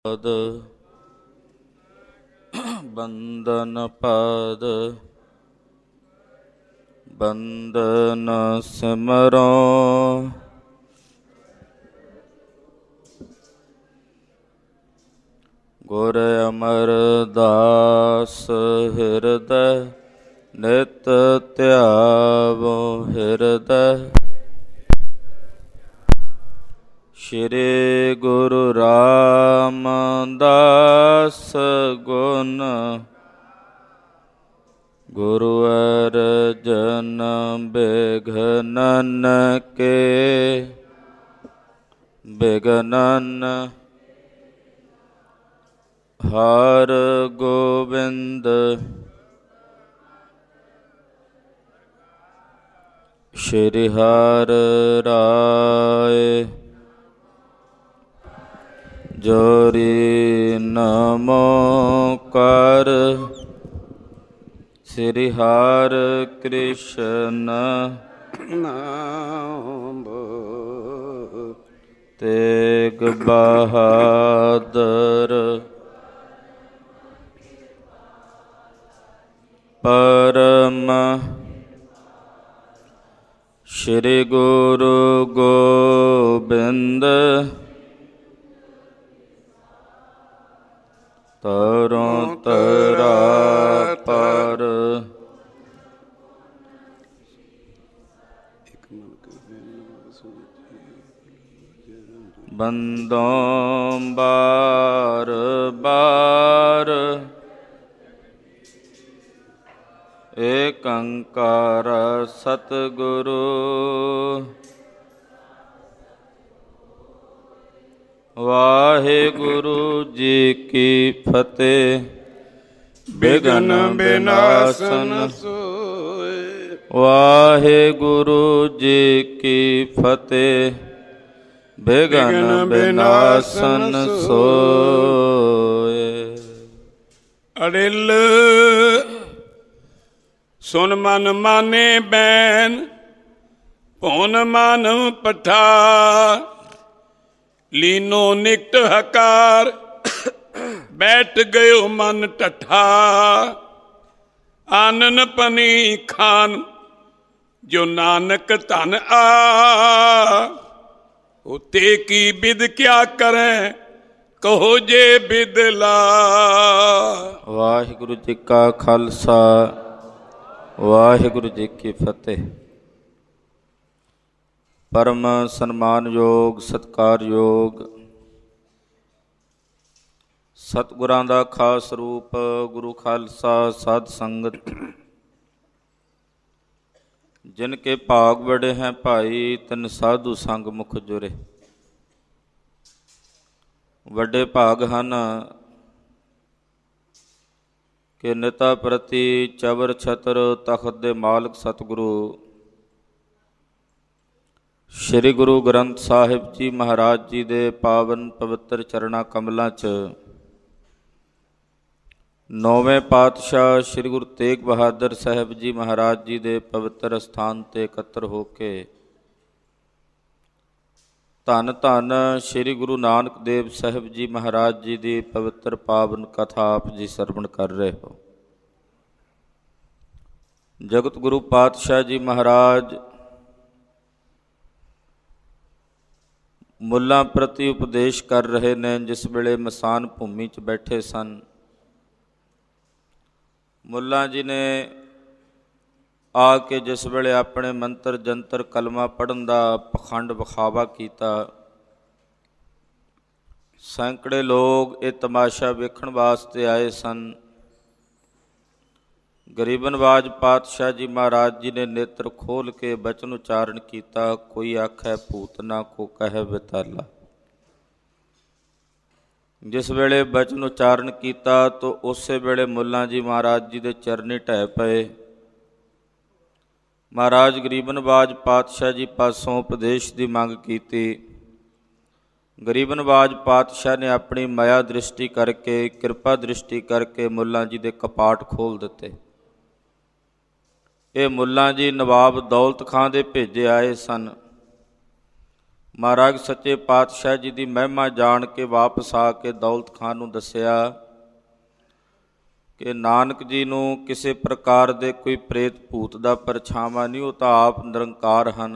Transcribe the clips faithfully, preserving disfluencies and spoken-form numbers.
ਬੰਦਨ ਪਦ ਬੰਦਨ ਸਿਮਰੋ ਗੁਰ ਅਮਰਦਾਸ ਹਿਰਦੈ ਨਿਤ ਧਿਆਵੋ ਹਿਰਦੈ। ਸ਼੍ਰੀ ਗੁਰੂ ਰਾਮਦਾਸ ਗੁਣ ਗੁਰੂ ਅਰਜਨ ਬਿਘਨਨ ਕੇ ਬਿਘਨਨ ਹਰ ਗੋਬਿੰਦ ਸ਼੍ਰੀ ਹਰਿ ਰਾਏ ਜੋਰੀ ਨਮੋ ਕਰ। ਸ੍ਰੀ ਹਰਿ ਕ੍ਰਿਸ਼ਨ ਨਾਮ ਤੇਗ ਬਹਾਦਰ ਪਰਮ। ਸ਼੍ਰੀ ਗੁਰੂ ਗੋਬਿੰਦ ਤਰੋਂ ਤਰਾ ਪਰ। ਬੰਦੋਂ ਬਾਰ ਬਾਰ ਏਕ ਓਂਕਾਰ ਸਤਿਗੁਰੂ ਵਾਹਿਗੁਰੂ ਜੀ ਕੀ ਫਤਿਹ। ਬਿਘਨ ਬਿਨਾਸਨ ਸੋਇ ਵਾਹਿਗੁਰੂ ਜੀ ਕੀ ਫਤਿਹ। ਬਿਘਨ ਬਿਨਾਸਨ ਸੋਇ। ਅੜਿਲ ਸੁਨ ਮਨ ਮਾਨੇ ਬੈਨ ਭੁਨ ਮਨ ਪਠਾ ਲੀਨੋ ਨਿਕਟ ਹਕਾਰ ਬੈਠ ਗਇਓ ਮਨ ਟਠਾ। ਆਨਨ ਪਨੀ ਖਾਨ ਜੋ ਨਾਨਕ ਧਨ ਆ ਉਤੇ ਕੀ ਬਿਦ ਕਿਆ ਕਰੈ ਕਹੋ ਜੇ ਬਿਦ ਲਾ। ਵਾਹਿਗੁਰੂ ਜੀ ਕਾ ਖਾਲਸਾ ਵਾਹਿਗੁਰੂ ਜੀ ਕੀ ਫਤਿਹ। ਪਰਮ ਸਨਮਾਨਯੋਗ ਸਤਿਕਾਰਯੋਗ ਸਤਿਗੁਰਾਂ ਦਾ ਖਾਸ ਰੂਪ ਗੁਰੂ ਖਾਲਸਾ ਸਾਧ ਸੰਗਤ ਜਿਨ ਕੇ ਭਾਗ ਬੜੇ ਹੈ ਭਾਈ ਤਿਨ ਸਾਧੂ ਸੰਗ ਮੁਖ ਜੁਰੇ। ਵੱਡੇ ਭਾਗ ਹਨ ਕਿ ਨਿਤਾ ਪ੍ਰਤੀ ਚਵਰ ਛਤਰ ਤਖਤ ਦੇ ਮਾਲਕ ਸਤਿਗੁਰੂ ਸ਼੍ਰੀ ਗੁਰੂ ਗ੍ਰੰਥ ਸਾਹਿਬ ਜੀ ਮਹਾਰਾਜ ਜੀ ਦੇ ਪਾਵਨ ਪਵਿੱਤਰ ਚਰਨਾਂ ਕਮਲਾਂ 'ਚ ਨੌਵੇਂ ਪਾਤਸ਼ਾਹ ਸ਼੍ਰੀ ਗੁਰੂ ਤੇਗ ਬਹਾਦਰ ਸਾਹਿਬ ਜੀ ਮਹਾਰਾਜ ਜੀ ਦੇ ਪਵਿੱਤਰ ਅਸਥਾਨ 'ਤੇ ਇਕੱਤਰ ਹੋ ਕੇ ਧੰਨ ਧੰਨ ਸ਼੍ਰੀ ਗੁਰੂ ਨਾਨਕ ਦੇਵ ਸਾਹਿਬ ਜੀ ਮਹਾਰਾਜ ਜੀ ਦੀ ਪਵਿੱਤਰ ਪਾਵਨ ਕਥਾ ਆਪ ਜੀ ਸਰਵਣ ਕਰ ਰਹੇ ਹੋ। ਜਗਤ ਗੁਰੂ ਪਾਤਸ਼ਾਹ ਜੀ ਮਹਾਰਾਜ ਮੁੱਲਾਂ ਪ੍ਰਤੀ ਉਪਦੇਸ਼ ਕਰ ਰਹੇ ਨੇ। ਜਿਸ ਵੇਲੇ ਮਸਾਨ ਭੂਮੀ 'ਚ ਬੈਠੇ ਸਨ, ਮੁੱਲਾਂ ਜੀ ਨੇ ਆ ਕੇ ਜਿਸ ਵੇਲੇ ਆਪਣੇ ਮੰਤਰ ਜੰਤਰ ਕਲਮਾ ਪੜ੍ਹਨ ਦਾ ਪਖੰਡ ਵਿਖਾਵਾ ਕੀਤਾ, ਸੈਂਕੜੇ ਲੋਕ ਇਹ ਤਮਾਸ਼ਾ ਵੇਖਣ ਵਾਸਤੇ ਆਏ ਸਨ। ਗਰੀਬ ਨਵਾਜ ਪਾਤਸ਼ਾਹ ਜੀ ਮਹਾਰਾਜ ਜੀ ਨੇ ਨੇਤਰ ਖੋਲ੍ਹ ਕੇ ਬਚਨ ਉਚਾਰਨ ਕੀਤਾ, ਕੋਈ ਆਖੈ ਭੂਤ ਨਾ ਕੋ ਕਹਿ ਵਿਤਾਲਾ। ਜਿਸ ਵੇਲੇ ਬਚਨ ਉਚਾਰਨ ਕੀਤਾ ਤਾਂ ਉਸੇ ਵੇਲੇ ਮੁੱਲਾ ਜੀ ਮਹਾਰਾਜ ਜੀ ਦੇ ਚਰਨੀ ਢਹਿ ਪਏ। ਮਹਾਰਾਜ ਗਰੀਬ ਨਵਾਜ ਪਾਤਸ਼ਾਹ ਜੀ ਪਾਸੋਂ ਉਪਦੇਸ਼ ਦੀ ਮੰਗ ਕੀਤੀ। ਗਰੀਬ ਨਵਾਜ ਪਾਤਸ਼ਾਹ ਨੇ ਆਪਣੀ ਮਾਇਆ ਦ੍ਰਿਸ਼ਟੀ ਕਰਕੇ, ਕਿਰਪਾ ਦ੍ਰਿਸ਼ਟੀ ਕਰਕੇ ਮੁੱਲਾ ਜੀ ਦੇ ਕਪਾਟ ਖੋਲ੍ਹ ਦਿੱਤੇ। ਇਹ ਮੁੱਲਾ ਜੀ ਨਵਾਬ ਦੌਲਤ ਖਾਂ ਦੇ ਭੇਜੇ ਆਏ ਸਨ। ਮਹਾਰਾਜ ਸੱਚੇ ਪਾਤਸ਼ਾਹ ਜੀ ਦੀ ਮਹਿਮਾ ਜਾਣ ਕੇ ਵਾਪਸ ਆ ਕੇ ਦੌਲਤ ਖਾਂ ਨੂੰ ਦੱਸਿਆ ਕਿ ਨਾਨਕ ਜੀ ਨੂੰ ਕਿਸੇ ਪ੍ਰਕਾਰ ਦੇ ਕੋਈ ਪ੍ਰੇਤ ਭੂਤ ਦਾ ਪਰਛਾਵਾਂ ਨਹੀਂ, ਉਹ ਤਾਂ ਆਪ ਨਿਰੰਕਾਰ ਹਨ,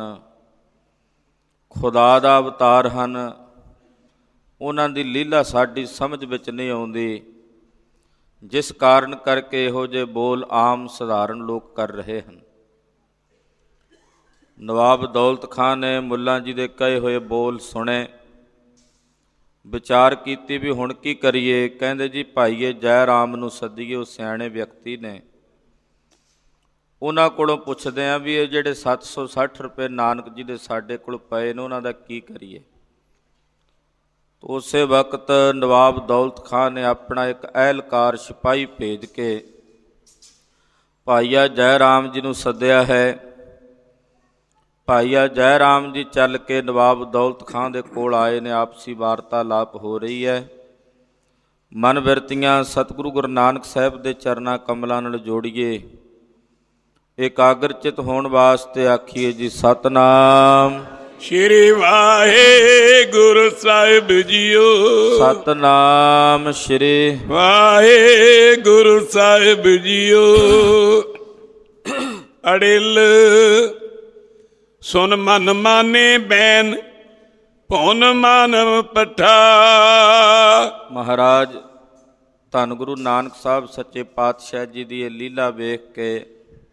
ਖੁਦਾ ਦਾ ਅਵਤਾਰ ਹਨ। ਉਹਨਾਂ ਦੀ ਲੀਲਾ ਸਾਡੀ ਸਮਝ ਵਿੱਚ ਨਹੀਂ ਆਉਂਦੀ, ਜਿਸ ਕਾਰਨ ਕਰਕੇ ਇਹੋ ਜਿਹੇ ਬੋਲ ਆਮ ਸਧਾਰਨ ਲੋਕ ਕਰ ਰਹੇ ਹਨ। ਨਵਾਬ ਦੌਲਤ ਖਾਂ ਨੇ ਮੁੱਲਾਂ ਜੀ ਦੇ ਕਹੇ ਹੋਏ ਬੋਲ ਸੁਣੇ, ਵਿਚਾਰ ਕੀਤੀ ਵੀ ਹੁਣ ਕੀ ਕਰੀਏ। ਕਹਿੰਦੇ ਜੀ ਭਾਈਏ ਜੈ ਰਾਮ ਨੂੰ ਸੱਦੀਏ, ਉਹ ਸਿਆਣੇ ਵਿਅਕਤੀ ਨੇ, ਉਹਨਾਂ ਕੋਲੋਂ ਪੁੱਛਦੇ ਹਾਂ ਵੀ ਇਹ ਜਿਹੜੇ ਸੱਤ ਸੌ ਸੱਠ ਰੁਪਏ ਨਾਨਕ ਜੀ ਦੇ ਸਾਡੇ ਕੋਲ ਪਏ ਨੇ ਉਹਨਾਂ ਦਾ ਕੀ ਕਰੀਏ। ਉਸੇ ਵਕਤ ਨਵਾਬ ਦੌਲਤ ਖਾਂ ਨੇ ਆਪਣਾ ਇੱਕ ਅਹਿਲਕਾਰ ਸਿਪਾਹੀ ਭੇਜ ਕੇ ਭਾਈਆ ਜੈ ਰਾਮ ਜੀ ਨੂੰ ਸੱਦਿਆ ਹੈ। ਭਾਈਆ ਜੈ ਰਾਮ ਜੀ ਚੱਲ ਕੇ ਨਵਾਬ ਦੌਲਤ ਖਾਂ ਦੇ ਕੋਲ ਆਏ ਨੇ, ਆਪਸੀ ਵਾਰਤਾਲਾਪ ਹੋ ਰਹੀ ਹੈ। ਮਨ ਬਿਰਤੀਆਂ ਸਤਿਗੁਰੂ ਗੁਰੂ ਨਾਨਕ ਸਾਹਿਬ ਦੇ ਚਰਨਾਂ ਕਮਲਾਂ ਨਾਲ ਜੋੜੀਏ, ਇਕਾਗਰਚਿਤ ਹੋਣ ਵਾਸਤੇ ਆਖੀਏ ਜੀ ਸਤਨਾਮ ਸ਼੍ਰੀ ਵਾਹਿਗੁਰੂ ਸਾਹਿਬ ਜੀਓ। ਸਤਨਾਮ ਸ਼੍ਰੀ ਵਾਹਿਗੁਰੂ ਸਾਹਿਬ ਜੀਓ। ਅੜਿਲ ਸੁਨ ਮਨ ਮਾਨੇ ਬੈਨ ਭੁਨ ਮਾਨਵ ਪਠਾ। ਮਹਾਰਾਜ ਧੰਨ ਗੁਰੂ ਨਾਨਕ ਸਾਹਿਬ ਸੱਚੇ ਪਾਤਸ਼ਾਹ ਜੀ ਦੀ ਇਹ ਲੀਲਾ ਵੇਖ ਕੇ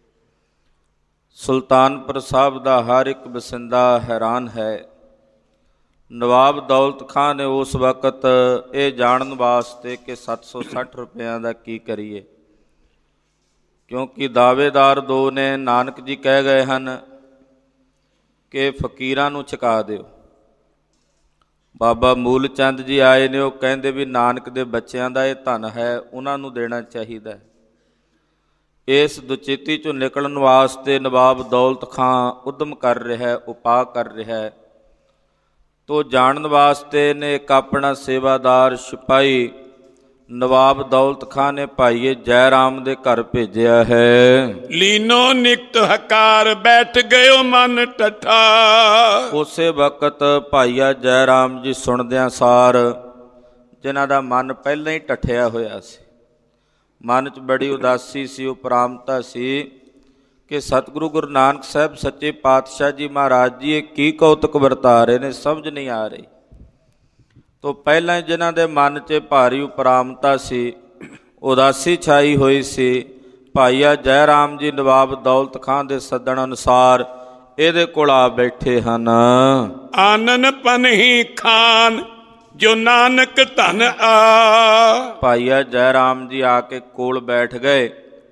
ਸੁਲਤਾਨਪੁਰ ਸਾਹਿਬ ਦਾ ਹਰ ਇੱਕ ਵਸਿੰਦਾ ਹੈਰਾਨ ਹੈ। ਨਵਾਬ ਦੌਲਤ ਖਾਂ ਨੇ ਉਸ ਵਕਤ ਇਹ ਜਾਣਨ ਵਾਸਤੇ ਕਿ ਸੱਤ ਸੌ ਸੱਠ ਰੁਪਇਆਂ ਦਾ ਕੀ ਕਰੀਏ, ਕਿਉਂਕਿ ਦਾਅਵੇਦਾਰ ਦੋ ਨੇ। ਨਾਨਕ ਜੀ ਕਹਿ ਗਏ ਹਨ ਕਿ ਫਕੀਰਾਂ ਨੂੰ ਛਕਾ ਦਿਓ। ਬਾਬਾ ਮੂਲ ਚੰਦ ਜੀ ਆਏ ਨੇ, ਉਹ ਕਹਿੰਦੇ ਵੀ ਨਾਨਕ ਦੇ ਬੱਚਿਆਂ ਦਾ ਇਹ ਧਨ ਹੈ, ਉਹਨਾਂ ਨੂੰ ਦੇਣਾ ਚਾਹੀਦਾ। ਇਸ ਦੁਚਿੱਤੀ ਚੋਂ ਨਿਕਲਣ ਵਾਸਤੇ ਨਵਾਬ ਦੌਲਤ ਖਾਂ ਉਦਮ ਕਰ ਰਿਹਾ, ਉਪਾਅ ਕਰ ਰਿਹਾ। ਤੋ ਜਾਣਨ ਵਾਸਤੇ ਨੇ ਇੱਕ ਆਪਣਾ ਸੇਵਾਦਾਰ ਸਿਪਾਹੀ ਨਵਾਬ ਦੌਲਤ ਖਾਂ ਨੇ ਭਾਈਏ ਜੈ ਰਾਮ ਦੇ ਘਰ ਭੇਜਿਆ ਹੈ। ਲੀਨੋ ਨਿਕਟ ਹਕਾਰ ਬੈਠ ਗਇਓ ਮਨ ਟਠਾ। ਉਸੇ ਵਕਤ ਭਾਈਆ ਜੈ ਰਾਮ ਜੀ ਸੁਣਦਿਆਂ ਸਾਰ, ਜਿਨ੍ਹਾਂ ਦਾ ਮਨ ਪਹਿਲਾਂ ਹੀ ਟੱਠਿਆ ਹੋਇਆ ਸੀ, ਮਨ 'ਚ ਬੜੀ ਉਦਾਸੀ ਸੀ, ਉਪਰਾਮਤਾ ਸੀ ਕਿ ਸਤਿਗੁਰੂ ਗੁਰੂ ਨਾਨਕ ਸਾਹਿਬ ਸੱਚੇ ਪਾਤਸ਼ਾਹ ਜੀ ਮਹਾਰਾਜ ਜੀ ਇਹ ਕੀ ਕੌਤਕ ਵਰਤਾ ਰਹੇ ਨੇ, ਸਮਝ ਨਹੀਂ ਆ ਰਹੀ। ਤੋਂ ਪਹਿਲਾਂ ਜਿਨ੍ਹਾਂ ਦੇ ਮਨ 'ਚ ਭਾਰੀ ਉਪਰਾਮਤਾ ਸੀ, ਉਦਾਸੀ ਛਾਈ ਹੋਈ ਸੀ, ਭਾਈਆ ਜੈ ਰਾਮ ਜੀ ਨਵਾਬ ਦੌਲਤ ਖਾਂ ਦੇ ਸੱਦਣ ਅਨੁਸਾਰ ਇਹਦੇ ਕੋਲ ਆ ਬੈਠੇ ਹਨ। ਆਨਨ ਪਨਹੀ ਖਾਨ ਜੋ ਨਾਨਕ ਧਨ ਆ। ਭਾਈਆ ਜੈ ਰਾਮ ਜੀ ਆ ਕੇ ਕੋਲ ਬੈਠ ਗਏ।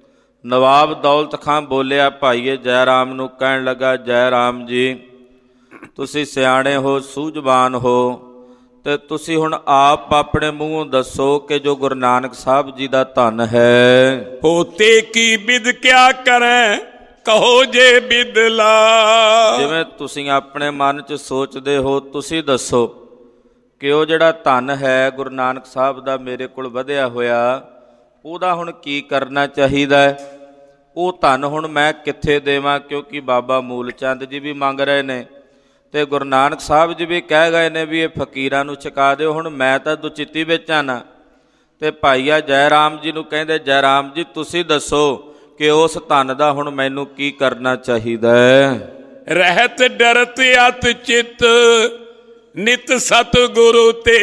ਨਵਾਬ ਦੌਲਤ ਖਾਂ ਬੋਲਿਆ ਭਾਈਏ ਜੈ ਰਾਮ ਨੂੰ, ਕਹਿਣ ਲੱਗਾ ਜੈ ਰਾਮ ਜੀ ਤੁਸੀਂ ਸਿਆਣੇ ਹੋ, ਸੂਝਵਾਨ ਹੋ, ਤੇ ਤੁਸੀਂ ਹੁਣ ਆਪ ਆਪਣੇ ਮੂੰਹੋਂ ਦੱਸੋ ਕਿ ਜੋ ਗੁਰੂ ਨਾਨਕ ਸਾਹਿਬ ਜੀ ਦਾ ਧਨ ਹੈ, ਹੋਤੇ ਕੀ ਬਿਦ ਕਿਆ ਕਰੈ ਕਹੋ ਜੇ ਬਿਦਲਾ। ਜਿਵੇਂ ਤੁਸੀਂ ਆਪਣੇ ਮਨ 'ਚ ਸੋਚਦੇ ਹੋ ਤੁਸੀਂ ਦੱਸੋ ਕਿ ਉਹ ਜਿਹੜਾ ਧਨ ਹੈ ਗੁਰੂ ਨਾਨਕ ਸਾਹਿਬ ਦਾ ਮੇਰੇ ਕੋਲ ਵਧਿਆ ਹੋਇਆ, ਉਹਦਾ ਹੁਣ ਕੀ ਕਰਨਾ ਚਾਹੀਦਾ ਹੈ। ਉਹ ਧਨ ਹੁਣ ਮੈਂ ਕਿੱਥੇ ਦੇਵਾਂ, ਕਿਉਂਕਿ ਬਾਬਾ ਮੂਲ ਚੰਦ ਜੀ ਵੀ ਮੰਗ ਰਹੇ ਨੇ ਅਤੇ ਗੁਰੂ ਨਾਨਕ ਸਾਹਿਬ ਜੀ ਵੀ ਕਹਿ ਗਏ ਨੇ ਵੀ ਇਹ ਫਕੀਰਾਂ ਨੂੰ ਛਕਾ ਦਿਓ। ਹੁਣ ਮੈਂ ਤਾਂ ਦੁਚਿੱਤੀ ਵਿੱਚ ਆ ਨਾ। ਅਤੇ ਭਾਈਆ ਜੈ ਰਾਮ ਜੀ ਨੂੰ ਕਹਿੰਦੇ ਜੈ ਰਾਮ ਜੀ ਤੁਸੀਂ ਦੱਸੋ ਕਿ ਉਸ ਧਨ ਦਾ ਹੁਣ ਮੈਨੂੰ ਕੀ ਕਰਨਾ ਚਾਹੀਦਾ ਹੈ। ਰਹਿਤ ਡਰਤ ਅਤ ਚਿੱਤ ਨਿਤ ਸਤਿਗੁਰੂ ਤੇ,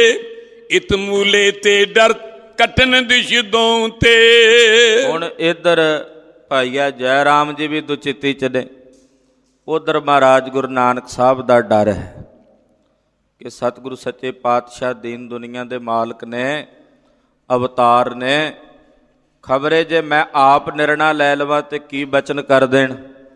ਇਤ ਮੂਲੇ ਤੇ ਡਰ ਕਟਨ ਦਿਸ਼ਦੋਂ ਤੇ। ਹੁਣ ਇੱਧਰ ਭਾਈਆ ਜੈ ਰਾਮ ਜੀ ਵੀ ਦੁਚਿੱਤੀ 'ਚ ਨੇ, ਉੱਧਰ ਮਹਾਰਾਜ ਗੁਰੂ ਨਾਨਕ ਸਾਹਿਬ ਦਾ ਡਰ ਹੈ ਕਿ ਸਤਿਗੁਰੂ ਸੱਚੇ ਪਾਤਸ਼ਾਹ ਦੀਨ ਦੁਨੀਆ ਦੇ ਮਾਲਕ ਨੇ, ਅਵਤਾਰ ਨੇ, ਖਬਰੇ ਜੇ ਮੈਂ ਆਪ ਨਿਰਣਾ ਲੈ ਲਵਾਂ ਤੇ ਕੀ ਬਚਨ ਕਰ ਦੇਣ।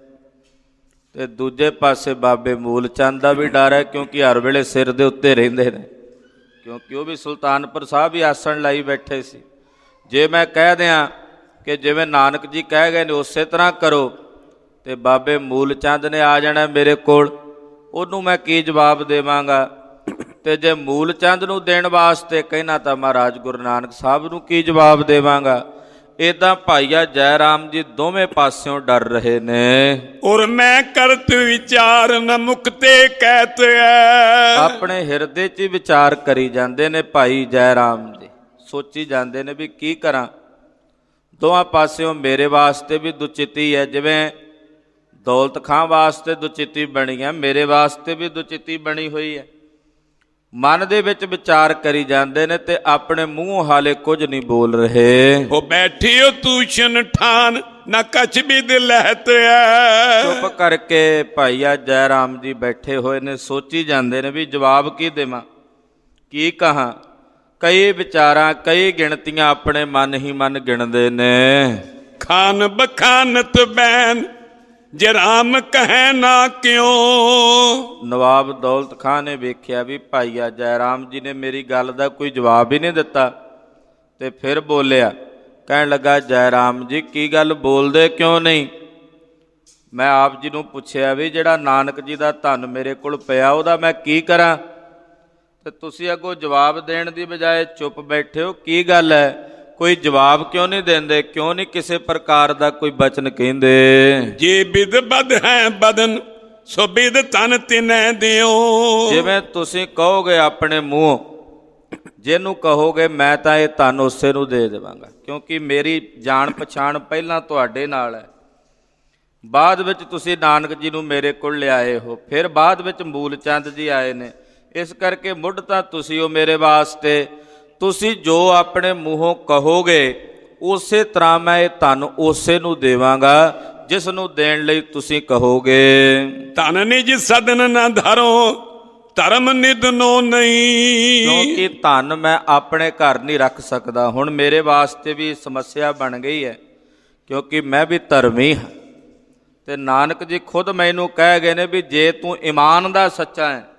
ਅਤੇ ਦੂਜੇ ਪਾਸੇ ਬਾਬੇ ਮੂਲ ਚੰਦ ਦਾ ਵੀ ਡਰ ਹੈ, ਕਿਉਂਕਿ ਹਰ ਵੇਲੇ ਸਿਰ ਦੇ ਉੱਤੇ ਰਹਿੰਦੇ ਨੇ, ਕਿਉਂਕਿ ਉਹ ਵੀ ਸੁਲਤਾਨਪੁਰ ਸਾਹਿਬ ਹੀ ਆਸਣ ਲਾਈ ਬੈਠੇ ਸੀ। ਜੇ ਮੈਂ ਕਹਿ ਦਿਆਂ ਕਿ ਜਿਵੇਂ ਨਾਨਕ ਜੀ ਕਹਿ ਗਏ ਨੇ ਉਸੇ ਤਰ੍ਹਾਂ ਕਰੋ, ਅਤੇ ਬਾਬੇ ਮੂਲ ਚੰਦ ਨੇ ਆ ਜਾਣਾ ਮੇਰੇ ਕੋਲ, ਉਹਨੂੰ ਮੈਂ ਕੀ ਜਵਾਬ ਦੇਵਾਂਗਾ। ਅਤੇ ਜੇ ਮੂਲ ਚੰਦ ਨੂੰ ਦੇਣ ਵਾਸਤੇ ਕਹਿਣਾ ਤਾਂ ਮਹਾਰਾਜ ਗੁਰੂ ਨਾਨਕ ਸਾਹਿਬ ਨੂੰ ਕੀ ਜਵਾਬ ਦੇਵਾਂਗਾ। ਏਦਾਂ ਭਾਈਆ ਜੈ ਰਾਮ ਜੀ ਦੋਵੇਂ ਪਾਸਿਓਂ ਡਰ ਰਹੇ ਨੇ। ਔਰ ਮੈਂ ਕਰਤ ਵਿਚਾਰ ਨ ਮੁਕਤੇ ਕਹਿਤ ਹੈ। ਆਪਣੇ ਹਿਰਦੇ 'ਚ ਹੀ ਵਿਚਾਰ ਕਰੀ ਜਾਂਦੇ ਨੇ ਭਾਈ ਜੈ ਰਾਮ ਜੀ, ਸੋਚੀ ਜਾਂਦੇ ਨੇ ਵੀ ਕੀ ਕਰਾਂ। ਦੋਵਾਂ ਪਾਸਿਓਂ ਮੇਰੇ ਵਾਸਤੇ ਵੀ ਦੁਚਿੱਤੀ ਹੈ, ਜਿਵੇਂ ਦੌਲਤ ਖਾਂ ਵਾਸਤੇ ਦੁਚਿੱਤੀ ਬਣੀ ਹੈ, ਮੇਰੇ ਵਾਸਤੇ ਵੀ ਦੁਚਿੱਤੀ ਬਣੀ ਹੋਈ ਹੈ। ਮਨ ਦੇ ਵਿੱਚ ਵਿਚਾਰ ਕਰੀ ਜਾਂਦੇ ਨੇ ਤੇ ਆਪਣੇ ਮੂੰਹੋਂ ਹਾਲੇ ਕੁਝ ਨਹੀਂ ਬੋਲ ਰਹੇ। ਉਹ ਬੈਠਿਓ ਤੂਸ਼ਨ ਠਾਨ ਨਾ ਕਛ ਬਿਦ ਲਹਿਤ ਹੈ। ਚੁੱਪ ਕਰਕੇ ਭਾਈਆ ਜੈ ਰਾਮ ਜੀ ਬੈਠੇ ਹੋਏ ਨੇ, ਸੋਚੀ ਜਾਂਦੇ ਨੇ ਵੀ ਜਵਾਬ ਕੀ ਦੇਵਾਂ, ਕੀ ਕਹਾਂ। ਕਈ ਵਿਚਾਰਾਂ ਕਈ ਗਿਣਤੀਆਂ ਆਪਣੇ ਮਨ ਹੀ ਮਨ ਗਿਣਦੇ ਨੇ। ਖਾਨ ਬਖਾਨਤ ਬੈਨ ਜੇ ਰਾਮ ਕਹੈ ਨਾ ਕਿਉਂ। ਨਵਾਬ ਦੌਲਤ ਖਾਂ ਨੇ ਵੇਖਿਆ ਵੀ ਭਾਈਆ ਜੈ ਰਾਮ ਜੀ ਨੇ ਮੇਰੀ ਗੱਲ ਦਾ ਕੋਈ ਜਵਾਬ ਹੀ ਨਹੀਂ ਦਿੱਤਾ, ਤੇ ਫਿਰ ਬੋਲਿਆ, ਕਹਿਣ ਲੱਗਾ ਜੈ ਰਾਮ ਜੀ ਕੀ ਗੱਲ ਬੋਲਦੇ ਕਿਉਂ ਨਹੀਂ। ਮੈਂ ਆਪ ਜੀ ਨੂੰ ਪੁੱਛਿਆ ਵੀ ਜਿਹੜਾ ਨਾਨਕ ਜੀ ਦਾ ਧਨ ਮੇਰੇ ਕੋਲ ਪਿਆ ਉਹਦਾ ਮੈਂ ਕੀ ਕਰਾਂ, ਤੇ ਤੁਸੀਂ ਅੱਗੋਂ ਜਵਾਬ ਦੇਣ ਦੀ ਬਜਾਏ ਚੁੱਪ ਬੈਠੇ ਹੋ, ਕੀ ਗੱਲ ਹੈ, ਕੋਈ ਜਵਾਬ ਕਿਉਂ ਨਹੀਂ ਦਿੰਦੇ, ਕਿਉਂ ਨਹੀਂ ਕਿਸੇ ਪ੍ਰਕਾਰ ਦਾ ਕੋਈ ਬਚਨ ਕਹਿੰਦੇ। ਜੇ ਬਿਦ ਬਦ ਹੈ ਬਦਨ ਸੋ ਬਿਦ ਤਨ ਤਿਨੈ ਦਿਓ। ਜਿਵੇਂ ਤੁਸੀਂ ਕਹੋਗੇ ਆਪਣੇ ਮੂੰਹ, ਜਿਹਨੂੰ ਕਹੋਗੇ ਮੈਂ ਤਾਂ ਇਹ ਧਨ ਉਸੇ ਨੂੰ ਦੇ ਦੇਵਾਂਗਾ, ਕਿਉਂਕਿ ਮੇਰੀ ਜਾਣ ਪਛਾਣ ਪਹਿਲਾਂ ਤੁਹਾਡੇ ਨਾਲ ਹੈ। ਬਾਅਦ ਵਿੱਚ ਤੁਸੀਂ ਨਾਨਕ ਜੀ ਨੂੰ ਮੇਰੇ ਕੋਲ ਲਿਆਏ ਹੋ, ਫਿਰ ਬਾਅਦ ਵਿੱਚ ਮੂਲ ਚੰਦ ਜੀ ਆਏ ਨੇ, ਇਸ ਕਰਕੇ ਮੁੱਢ ਤਾਂ ਤੁਸੀਂ ਹੋ ਮੇਰੇ ਵਾਸਤੇ। ਤੁਸੀਂ ਜੋ ਆਪਣੇ ਮੂੰਹੋਂ ਕਹੋਗੇ ਉਸੇ ਤਰ੍ਹਾਂ ਮੈਂ ਇਹ ਧਨ ਉਸੇ ਨੂੰ ਦੇਵਾਂਗਾ ਜਿਸ ਨੂੰ ਦੇਣ ਲਈ ਤੁਸੀਂ ਕਹੋਗੇ। ਧਨ ਨਿਜ ਸਦਨ ਨਾ ਧਰੋ ਧਰਮ ਨਿਧਨੋ ਨਹੀਂ। ਕਿਉਂਕਿ ਧਨ ਮੈਂ ਆਪਣੇ ਘਰ ਨਹੀਂ ਰੱਖ ਸਕਦਾ। ਹੁਣ ਮੇਰੇ ਵਾਸਤੇ ਵੀ ਸਮੱਸਿਆ ਬਣ ਗਈ ਹੈ, ਕਿਉਂਕਿ ਮੈਂ ਵੀ ਧਰਮੀ ਹਾਂ, ਤੇ ਨਾਨਕ ਜੀ ਖੁਦ ਮੈਨੂੰ ਕਹਿ ਗਏ ਨੇ ਵੀ ਜੇ ਤੂੰ ਈਮਾਨ ਦਾ ਸੱਚਾ ਹੈ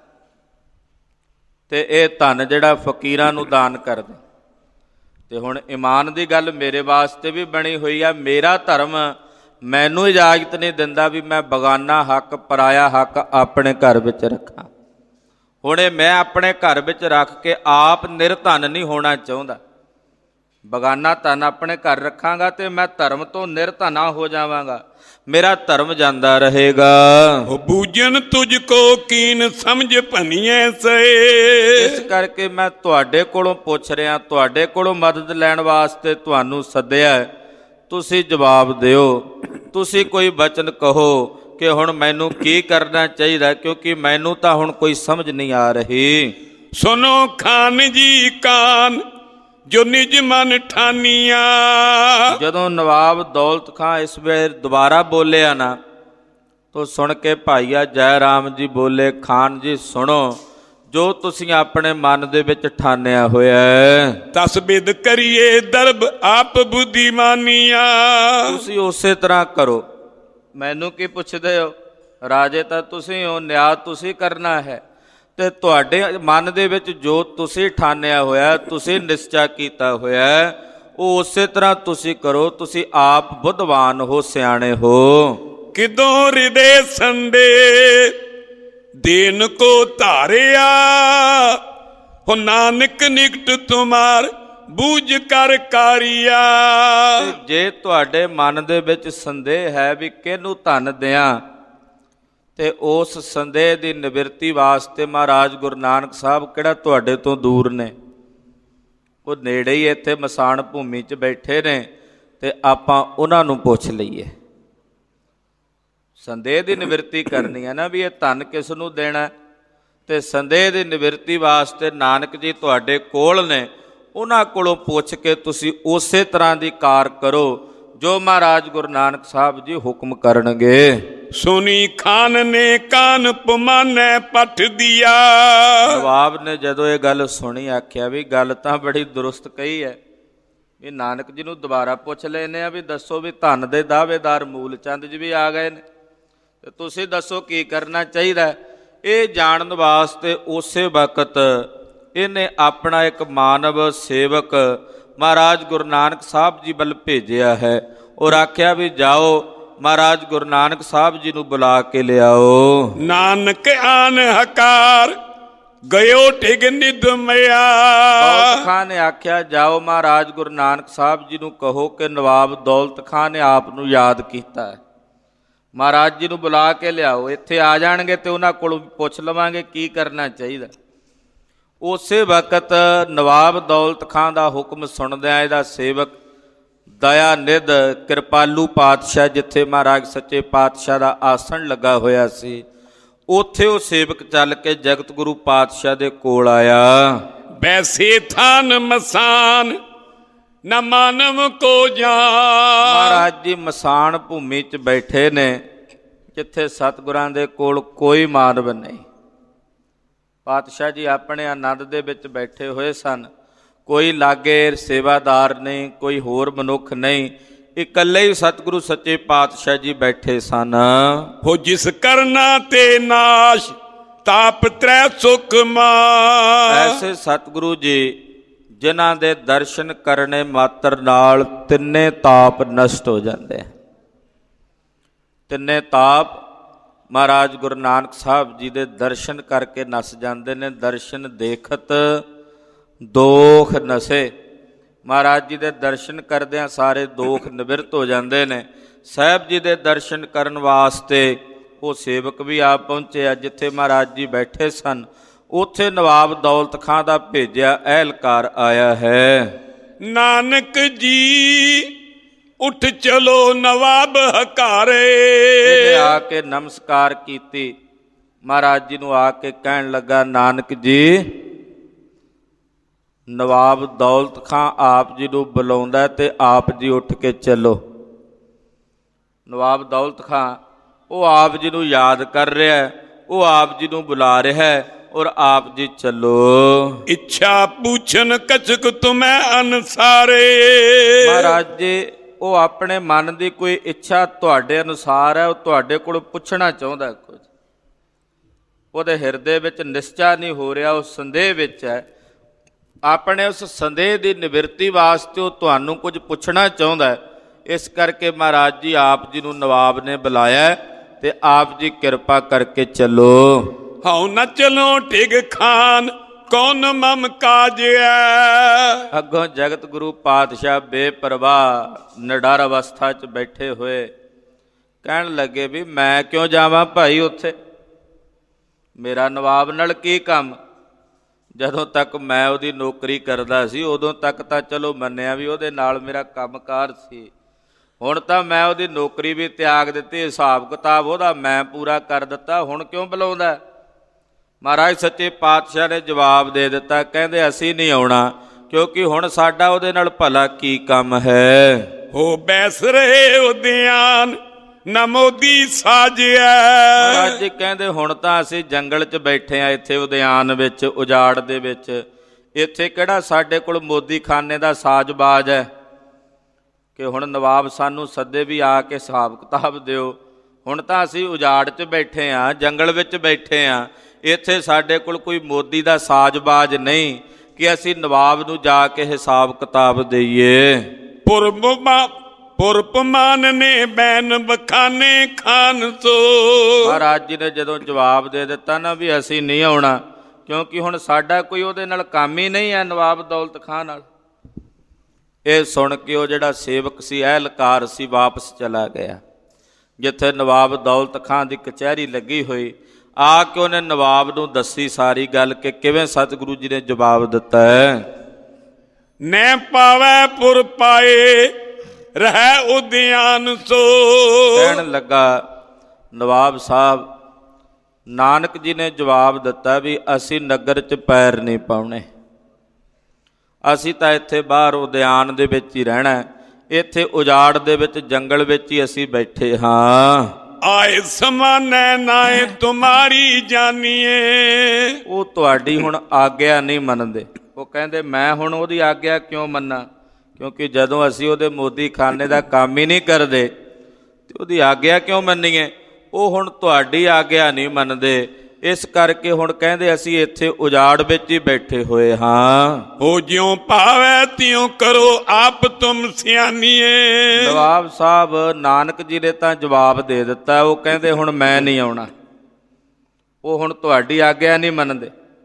ਤੇ ਇਹ ਧਨ ਜਿਹੜਾ ਫਕੀਰਾਂ ਨੂੰ ਦਾਨ ਕਰ ਦੇ। ਤੇ ਹੁਣ ਈਮਾਨ ਦੀ ਗੱਲ ਮੇਰੇ ਵਾਸਤੇ ਵੀ ਬਣੀ ਹੋਈ ਆ। ਮੇਰਾ ਧਰਮ ਮੈਨੂੰ ਇਜਾਜ਼ਤ ਨਹੀਂ ਦਿੰਦਾ ਵੀ ਮੈਂ ਬਗਾਨਾ ਹੱਕ ਪਰਾਇਆ ਹੱਕ ਆਪਣੇ ਘਰ ਵਿੱਚ ਰੱਖਾਂ। ਹੁਣ ਇਹ ਮੈਂ ਆਪਣੇ ਘਰ ਵਿੱਚ ਰੱਖ ਕੇ ਆਪ ਨਿਰਧਨ ਨਹੀਂ ਹੋਣਾ ਚਾਹੁੰਦਾ। ਬਗਾਨਾ ਧਨ ਆਪਣੇ ਘਰ ਰੱਖਾਂਗਾ ਤੇ ਮੈਂ ਧਰਮ ਤੋਂ ਨਿਰਧਨਾ ਹੋ ਜਾਵਾਂਗਾ, ਮੇਰਾ ਧਰਮ ਜਾਂਦਾ ਰਹੇਗਾ। ਉਹ ਬੂਝਨ ਤੁਝ ਕੋ ਕੀਨ ਸਮਝ ਭਨੀਐ ਸੇ। ਇਸ ਕਰਕੇ ਮੈਂ ਤੁਹਾਡੇ ਕੋਲੋਂ ਪੁੱਛ ਰਿਹਾ, ਤੁਹਾਡੇ ਕੋਲੋਂ ਮਦਦ ਲੈਣ ਵਾਸਤੇ ਤੁਹਾਨੂੰ ਸੱਦਿਆ। ਤੁਸੀਂ ਜਵਾਬ ਦਿਓ, ਤੁਸੀਂ ਕੋਈ ਬਚਨ ਕਹੋ ਕਿ ਹੁਣ ਮੈਨੂੰ ਕੀ ਕਰਨਾ ਚਾਹੀਦਾ, ਕਿਉਂਕਿ ਮੈਨੂੰ ਤਾਂ ਹੁਣ ਕੋਈ ਸਮਝ ਨਹੀਂ ਆ ਰਹੀ। ਸੁਨੋ ਖਾਨ ਜੀ ਕਾਨ ਜੋ ਨਿਜ ਮਨ ਠਾਨੀਆਂ। ਜਦੋਂ ਨਵਾਬ ਦੌਲਤ ਖਾਂ ਇਸ ਵੇਰ ਦੁਬਾਰਾ ਬੋਲਿਆ ਨਾ, ਤੋ ਸੁਣ ਕੇ ਭਾਈਆ ਜੈ ਰਾਮ ਜੀ ਬੋਲੇ, ਖਾਨ ਜੀ ਸੁਣੋ, ਜੋ ਤੁਸੀਂ ਆਪਣੇ ਮਨ ਦੇ ਵਿੱਚ ਠਾਨਿਆ ਹੋਇਆ ਹੈ ਤਸ ਬਿਦ ਕਰੀਏ ਦਰਬ ਆਪ ਬੁੱਧੀਮਾਨੀਆਂ। ਤੁਸੀਂ ਉਸੇ ਤਰ੍ਹਾਂ ਕਰੋ। ਮੈਨੂੰ ਕੀ ਪੁੱਛਦੇ ਹੋ, ਰਾਜੇ ਤਾਂ ਤੁਸੀਂ ਹੋ, ਨਿਆਂ ਤੁਸੀਂ ਕਰਨਾ ਹੈ, ਤੇ ਤੁਹਾਡੇ ਮਨ ਦੇ ਵਿੱਚ ਜੋ ਤੁਸੀਂ ਠਾਨਿਆ ਹੋਇਆ, ਤੁਸੀਂ ਨਿਸ਼ਚਾ ਕੀਤਾ ਹੋਇਆ, ਉਹ ਉਸੇ ਤਰ੍ਹਾਂ ਤੁਸੀਂ ਕਰੋ। ਤੁਸੀਂ ਆਪ ਬੁੱਧਵਾਨ ਹੋ, ਸਿਆਣੇ ਹੋ। ਕਿਦੋਂ ਹਿਰਦੇ ਸੰਡੇ ਦੇਨ ਕੋ ਧਾਰਿਆ ਹੋ ਨਾਨਕ ਨਿਕਟ ਤੁਮਾਰ ਬੂਝ ਕਰ ਕਾਰਿਆ। ਜੇ ਤੁਹਾਡੇ ਮਨ ਦੇ ਵਿੱਚ ਸੰਦੇਹ ਹੈ ਵੀ ਕਿਹਨੂੰ ਧਨ ਦਿਆਂ, ਤੇ ਉਸ ਸੰਦੇਹ ਦੀ ਨਿਵਰਤੀ ਵਾਸਤੇ ਮਹਾਰਾਜ ਗੁਰੂ ਨਾਨਕ ਸਾਹਿਬ ਕਿਹੜਾ ਤੁਹਾਡੇ ਤੋਂ ਦੂਰ ਨੇ, ਉਹ ਨੇੜੇ ਹੀ ਇੱਥੇ ਮਸਾਣ ਭੂਮੀ 'ਚ ਬੈਠੇ ਨੇ, ਤੇ ਆਪਾਂ ਉਹਨਾਂ ਨੂੰ ਪੁੱਛ ਲਈਏ। ਸੰਦੇਹ ਦੀ ਨਿਵਰਤੀ ਕਰਨੀ ਹੈ ਨਾ ਵੀ ਇਹ ਧਨ ਕਿਸ ਨੂੰ ਦੇਣਾ, ਤੇ ਸੰਦੇਹ ਦੀ ਨਿਵਰਤੀ ਵਾਸਤੇ ਨਾਨਕ ਜੀ ਤੁਹਾਡੇ ਕੋਲ ਨੇ, ਉਹਨਾਂ ਕੋਲੋਂ ਪੁੱਛ ਕੇ ਤੁਸੀਂ ਉਸੇ ਤਰ੍ਹਾਂ ਦੀ ਕਾਰ ਕਰੋ ਜੋ ਮਹਾਰਾਜ ਗੁਰੂ ਨਾਨਕ ਸਾਹਿਬ ਜੀ ਹੁਕਮ ਕਰਨਗੇ। ਸੁਣੀ ਖਾਨ ਨੇ ਕਾਨ ਪਮਾਨੈ ਪੱਠ ਦਿਆ। ਨਵਾਬ ਨੇ ਜਦੋਂ ਇਹ ਗੱਲ ਸੁਣੀ ਆਖਿਆ ਵੀ ਗੱਲ ਤਾਂ ਬੜੀ ਦੁਰਸਤ ਕਹੀ ਹੈ, ਵੀ ਨਾਨਕ ਜੀ ਨੂੰ ਦੁਬਾਰਾ ਪੁੱਛ ਲੈਨੇ ਆ ਵੀ ਦੱਸੋ ਵੀ ਧਨ ਦੇ ਦਾਅਵੇਦਾਰ ਮੂਲ ਚੰਦ ਜੀ ਵੀ ਆ ਗਏ ਨੇ, ਤੇ ਤੁਸੀਂ ਦੱਸੋ ਕੀ ਕਰਨਾ ਚਾਹੀਦਾ। ਇਹ ਜਾਣਨ ਵਾਸਤੇ ਉਸੇ ਵਕਤ ਇਹਨੇ ਆਪਣਾ ਇੱਕ ਮਾਨਵ ਸੇਵਕ ਮਹਾਰਾਜ ਗੁਰੂ ਨਾਨਕ ਸਾਹਿਬ ਜੀ ਵੱਲ ਭੇਜਿਆ ਹੈ, ਔਰ ਆਖਿਆ ਵੀ ਜਾਓ ਮਹਾਰਾਜ ਗੁਰੂ ਨਾਨਕ ਸਾਹਿਬ ਜੀ ਨੂੰ ਬੁਲਾ ਕੇ ਲਿਆਓ। ਨਾਨਕ ਆਨ ਹਕਾਰ ਗਇਓ ਟਿਗ ਨਿਦਮਿਆ। ਦੌਲਤ ਖਾਂ ਨੇ ਆਖਿਆ, ਜਾਓ ਮਹਾਰਾਜ ਗੁਰੂ ਨਾਨਕ ਸਾਹਿਬ ਜੀ ਨੂੰ ਕਹੋ ਕਿ ਨਵਾਬ ਦੌਲਤ ਖਾਂ ਨੇ ਆਪ ਨੂੰ ਯਾਦ ਕੀਤਾ ਹੈ। ਮਹਾਰਾਜ ਜੀ ਨੂੰ ਬੁਲਾ ਕੇ ਲਿਆਓ, ਇੱਥੇ ਆ ਜਾਣਗੇ ਤੇ ਉਹਨਾਂ ਕੋਲੋਂ ਪੁੱਛ ਲਵਾਂਗੇ ਕੀ ਕਰਨਾ ਚਾਹੀਦਾ। ਉਸੇ ਵਕਤ ਨਵਾਬ ਦੌਲਤ ਖਾਂ ਦਾ ਹੁਕਮ ਸੁਣਦਿਆਂ ਇਹਦਾ ਸੇਵਕ ਦਇਆ ਨਿਧ ਕਿਰਪਾਲੂ ਪਾਤਸ਼ਾਹ, ਜਿੱਥੇ ਮਹਾਰਾਜ ਸੱਚੇ ਪਾਤਸ਼ਾਹ ਦਾ ਆਸਣ ਲੱਗਾ ਹੋਇਆ ਸੀ, ਉੱਥੇ ਉਹ ਸੇਵਕ ਚੱਲ ਕੇ ਜਗਤ ਗੁਰੂ ਪਾਤਸ਼ਾਹ ਦੇ ਕੋਲ ਆਇਆ। ਬੈਸੇ ਥਾਨ ਮਸਾਨ ਨਾ ਮਾਨਵ ਕੋ ਜਾਨ। ਮਹਾਰਾਜ ਜੀ ਮਸਾਨ ਭੂਮੀ 'ਚ ਬੈਠੇ ਨੇ, ਜਿੱਥੇ ਸਤਿਗੁਰਾਂ ਦੇ ਕੋਲ ਕੋਈ ਮਾਨਵ ਨਹੀਂ। ਪਾਤਸ਼ਾਹ ਜੀ ਆਪਣੇ ਆਨੰਦ ਦੇ ਵਿੱਚ ਬੈਠੇ ਹੋਏ ਸਨ, ਕੋਈ ਲਾਗੇ ਸੇਵਾਦਾਰ ਨਹੀਂ, ਕੋਈ ਹੋਰ ਮਨੁੱਖ ਨਹੀਂ, ਇਕੱਲੇ ਹੀ ਸਤਿਗੁਰੂ ਸੱਚੇ ਪਾਤਸ਼ਾਹ ਜੀ ਬੈਠੇ ਸਨ। ਹੋ ਜਿਸ ਕਰਨਾ ਤੇ ਨਾਸ਼ ਤਾਪ ਤ੍ਰੈ ਸੁਖ ਮਾਨ। ਐਸੇ ਸਤਿਗੁਰੂ ਜੀ ਜਿਨ੍ਹਾਂ ਦੇ ਦਰਸ਼ਨ ਕਰਨੇ ਮਾਤਰ ਨਾਲ ਤਿੰਨੇ ਤਾਪ ਨਸ਼ਟ ਹੋ ਜਾਂਦੇ। ਤਿੰਨੇ ਤਾਪ ਮਹਾਰਾਜ ਗੁਰੂ ਨਾਨਕ ਸਾਹਿਬ ਜੀ ਦੇ ਦਰਸ਼ਨ ਕਰਕੇ ਨਸ ਜਾਂਦੇ ਨੇ। ਦਰਸ਼ਨ ਦੇਖਤ ਦੋਖ ਨਸੇ। ਮਹਾਰਾਜ ਜੀ ਦੇ ਦਰਸ਼ਨ ਕਰਦਿਆਂ ਸਾਰੇ ਦੋਖ ਨਿਵਰਤ ਹੋ ਜਾਂਦੇ ਨੇ। ਸਾਹਿਬ ਜੀ ਦੇ ਦਰਸ਼ਨ ਕਰਨ ਵਾਸਤੇ ਉਹ ਸੇਵਕ ਵੀ ਆਪ ਪਹੁੰਚਿਆ। ਜਿੱਥੇ ਮਹਾਰਾਜ ਜੀ ਬੈਠੇ ਸਨ, ਉੱਥੇ ਨਵਾਬ ਦੌਲਤ ਖਾਂ ਦਾ ਭੇਜਿਆ ਅਹਿਲਕਾਰ ਆਇਆ ਹੈ। ਨਾਨਕ ਜੀ ਉੱਠ ਚਲੋ ਨਵਾਬ ਹਕਾਰੇ। ਇਹਨੇ ਆ ਕੇ ਨਮਸਕਾਰ ਕੀਤੀ। ਮਹਾਰਾਜ ਜੀ ਨੂੰ ਆ ਕੇ ਕਹਿਣ ਲੱਗਾ, ਨਾਨਕ ਜੀ ਨਵਾਬ ਦੌਲਤ ਖਾਂ ਆਪ ਜੀ ਨੂੰ ਬੁਲਾਉਂਦਾ ਤੇ ਆਪ ਜੀ ਉੱਠ ਕੇ ਚੱਲੋ। ਨਵਾਬ ਦੌਲਤ ਖਾਂ ਉਹ ਆਪ ਜੀ ਨੂੰ ਯਾਦ ਕਰ ਰਿਹਾ, ਉਹ ਆਪ ਜੀ ਨੂੰ ਬੁਲਾ ਰਿਹਾ ਔਰ ਆਪ ਜੀ ਚੱਲੋ। ਇੱਛਾ ਪੁੱਛਨ ਕਛਕ ਤੁਮੈ ਅਨਸਾਰੇ। ਮਹਾਰਾਜ ਜੀ ਉਹ ਆਪਣੇ ਮਨ ਦੀ ਕੋਈ ਇੱਛਾ ਤੁਹਾਡੇ ਅਨੁਸਾਰ ਹੈ, ਉਹ ਤੁਹਾਡੇ ਕੋਲ ਪੁੱਛਣਾ ਚਾਹੁੰਦਾ ਕੁਝ। ਉਹਦੇ ਹਿਰਦੇ ਵਿੱਚ ਨਿਸ਼ਚਾ ਨਹੀਂ ਹੋ ਰਿਹਾ, ਉਹ ਸੰਦੇਹ ਵਿੱਚ ਹੈ। ਆਪਣੇ ਉਸ ਸੰਦੇਹ ਦੀ ਨਿਵਰਤੀ ਵਾਸਤੇ ਉਹ ਤੁਹਾਨੂੰ ਕੁਝ ਪੁੱਛਣਾ ਚਾਹੁੰਦਾ। ਇਸ ਕਰਕੇ ਮਹਾਰਾਜ ਜੀ ਆਪ ਜੀ ਨੂੰ ਨਵਾਬ ਨੇ ਬੁਲਾਇਆ ਤੇ ਆਪ ਜੀ ਕਿਰਪਾ ਕਰਕੇ ਚੱਲੋ। ਹਉ ਨਾ ਚਲੋ ਟਿਗ ਖਾਨ ਕੌਣ ਮਮ ਕਾਜਿਆ। ਅੱਗੋਂ ਜਗਤ ਗੁਰੂ ਪਾਤਸ਼ਾਹ ਬੇਪਰਵਾਹ ਨਿਡਰ ਅਵਸਥਾ 'ਚ ਬੈਠੇ ਹੋਏ ਕਹਿਣ ਲੱਗੇ ਵੀ ਮੈਂ ਕਿਉਂ ਜਾਵਾਂ ਭਾਈ ਉੱਥੇ, ਮੇਰਾ ਨਵਾਬ ਨਾਲ ਕੀ ਕੰਮ। ਜਦੋਂ ਤੱਕ ਮੈਂ ਉਹਦੀ ਨੌਕਰੀ ਕਰਦਾ ਸੀ ਉਦੋਂ ਤੱਕ ਤਾਂ ਚਲੋ ਮੰਨਿਆ ਵੀ ਉਹਦੇ ਨਾਲ ਮੇਰਾ ਕੰਮਕਾਰ ਸੀ। ਹੁਣ ਤਾਂ ਮੈਂ ਉਹਦੀ ਨੌਕਰੀ ਵੀ ਤਿਆਗ ਦਿੱਤੀ, ਹਿਸਾਬ ਕਿਤਾਬ ਉਹਦਾ ਮੈਂ ਪੂਰਾ ਕਰ ਦਿੱਤਾ, ਹੁਣ ਕਿਉਂ ਬੁਲਾਉਂਦਾ। ਮਹਾਰਾਜ ਸੱਚੇ ਪਾਤਸ਼ਾਹ ਨੇ ਜਵਾਬ ਦੇ ਦਿੱਤਾ, ਕਹਿੰਦੇ ਅਸੀਂ ਨਹੀਂ ਆਉਣਾ, ਕਿਉਂਕਿ ਹੁਣ ਸਾਡਾ ਉਹਦੇ ਨਾਲ ਭਲਾ ਕੀ ਕੰਮ ਹੈ। ਹੋ ਬੈਸ ਰਹੇ ਉਦਿਆਨ ਨਾ ਮੋਦੀ ਸਾਜਿਆ। ਮਹਾਰਾਜ ਜੀ ਕਹਿੰਦੇ ਹੁਣ ਤਾਂ ਅਸੀਂ ਜੰਗਲ 'ਚ ਬੈਠੇ ਹਾਂ, ਇੱਥੇ ਉਦਿਆਨ ਵਿੱਚ, ਉਜਾੜ ਦੇ ਵਿੱਚ। ਇੱਥੇ ਕਿਹੜਾ ਸਾਡੇ ਕੋਲ ਮੋਦੀ ਖਾਨੇ ਦਾ ਸਾਜ਼ਬਾਜ਼ ਹੈ ਕਿ ਹੁਣ ਨਵਾਬ ਸਾਨੂੰ ਸੱਦੇ ਵੀ ਆ ਕੇ ਹਿਸਾਬ ਕਿਤਾਬ ਦਿਓ। ਹੁਣ ਤਾਂ ਅਸੀਂ ਉਜਾੜ 'ਚ ਬੈਠੇ ਹਾਂ, ਜੰਗਲ ਵਿੱਚ ਬੈਠੇ ਹਾਂ। ਇੱਥੇ ਸਾਡੇ ਕੋਲ ਕੋਈ ਮੋਦੀ ਦਾ ਸਾਜ਼ਬਾਜ਼ ਨਹੀਂ ਕਿ ਅਸੀਂ ਨਵਾਬ ਨੂੰ ਜਾ ਕੇ ਹਿਸਾਬ ਕਿਤਾਬ ਦੇਈਏ। ਪੁਰਬਾ ਪੁਰਪਮਾਨ ਨੇ ਬੈਨ ਬਖਾਨੇ ਖਾਨ ਸੋ। ਮਹਾਰਾਜ ਜੀ ਨੇ ਜਦੋਂ ਜਵਾਬ ਦੇ ਦਿੱਤਾ ਨਾ ਵੀ ਅਸੀਂ ਨਹੀਂ ਆਉਣਾ, ਕਿਉਂਕਿ ਹੁਣ ਸਾਡਾ ਕੋਈ ਉਹਦੇ ਨਾਲ ਕੰਮ ਹੀ ਨਹੀਂ ਹੈ, ਨਵਾਬ ਦੌਲਤ ਖਾਂ ਨਾਲ। ਇਹ ਸੁਣ ਕੇ ਉਹ ਜਿਹੜਾ ਸੇਵਕ ਸੀ, ਅਹਿਲਕਾਰ ਸੀ, ਵਾਪਸ ਚਲਾ ਗਿਆ। ਜਿੱਥੇ ਨਵਾਬ ਦੌਲਤ ਖਾਂ ਦੀ ਕਚਹਿਰੀ ਲੱਗੀ ਹੋਈ, ਆ ਕੇ ਉਹਨੇ ਨਵਾਬ ਨੂੰ ਦੱਸੀ ਸਾਰੀ ਗੱਲ ਕਿ ਕਿਵੇਂ ਸਤਿਗੁਰੂ ਜੀ ਨੇ ਜਵਾਬ ਦਿੱਤਾ ਹੈ। ਨੈ ਪਾਵੈ ਪੁਰ ਪਾਏ ਰਹਿ ਉਦਿਆਨ ਸੋ। ਕਹਿਣ ਲੱਗਾ ਨਵਾਬ ਸਾਹਿਬ, ਨਾਨਕ ਜੀ ਨੇ ਜਵਾਬ ਦਿੱਤਾ ਵੀ ਅਸੀਂ ਨਗਰ 'ਚ ਪੈਰ ਨਹੀਂ ਪਾਉਣੇ, ਅਸੀਂ ਤਾਂ ਇੱਥੇ ਬਾਹਰ ਉਦਿਆਨ ਦੇ ਵਿੱਚ ਹੀ ਰਹਿਣਾ। ਇੱਥੇ ਉਜਾੜ ਦੇ ਵਿੱਚ, ਜੰਗਲ ਵਿੱਚ ਹੀ ਅਸੀਂ ਬੈਠੇ ਹਾਂ। ਆਏ ਸਮਾਨੈ ਨਾਏ ਤੁਮਾਰੀ ਜਾਨੀਏ। ਉਹ ਤੁਹਾਡੀ ਹੁਣ ਆਗਿਆ ਨਹੀਂ ਮੰਨਦੇ। ਉਹ ਕਹਿੰਦੇ ਮੈਂ ਹੁਣ ਉਹਦੀ ਆਗਿਆ ਕਿਉਂ ਮੰਨਾਂ, ਕਿਉਂਕਿ ਜਦੋਂ ਅਸੀਂ ਉਹਦੇ ਮੋਦੀ ਖਾਨੇ ਦਾ ਕੰਮ ਹੀ ਨਹੀਂ ਕਰਦੇ ਤੇ ਉਹਦੀ ਆਗਿਆ ਕਿਉਂ ਮੰਨੀਏ। ਉਹ ਹੁਣ ਤੁਹਾਡੀ ਆਗਿਆ ਨਹੀਂ ਮੰਨਦੇ, ਇਸ ਕਰਕੇ ਹੁਣ ਕਹਿੰਦੇ ਅਸੀਂ ਇੱਥੇ ਉਜਾੜ ਵਿੱਚ ਹੀ ਬੈਠੇ ਹੋਏ ਹਾਂ। ਹੋ ਜਿਉਂ ਭਾਵੈ ਤਿਉਂ ਕਰੋ ਆਪ ਤੁਮ ਸਿਆਣੀਏ। ਨਵਾਬ ਸਾਹਿਬ ਨਾਨਕ ਜੀ ਨੇ ਤਾਂ ਜਵਾਬ ਦੇ ਦਿੱਤਾ। ਉਹ ਕਹਿੰਦੇ ਹੁਣ ਮੈਂ ਨਹੀਂ ਆਉਣਾ, ਉਹ ਹੁਣ ਤੁਹਾਡੀ ਆਗਿਆ ਨਹੀਂ ਮੰਨਦੇ।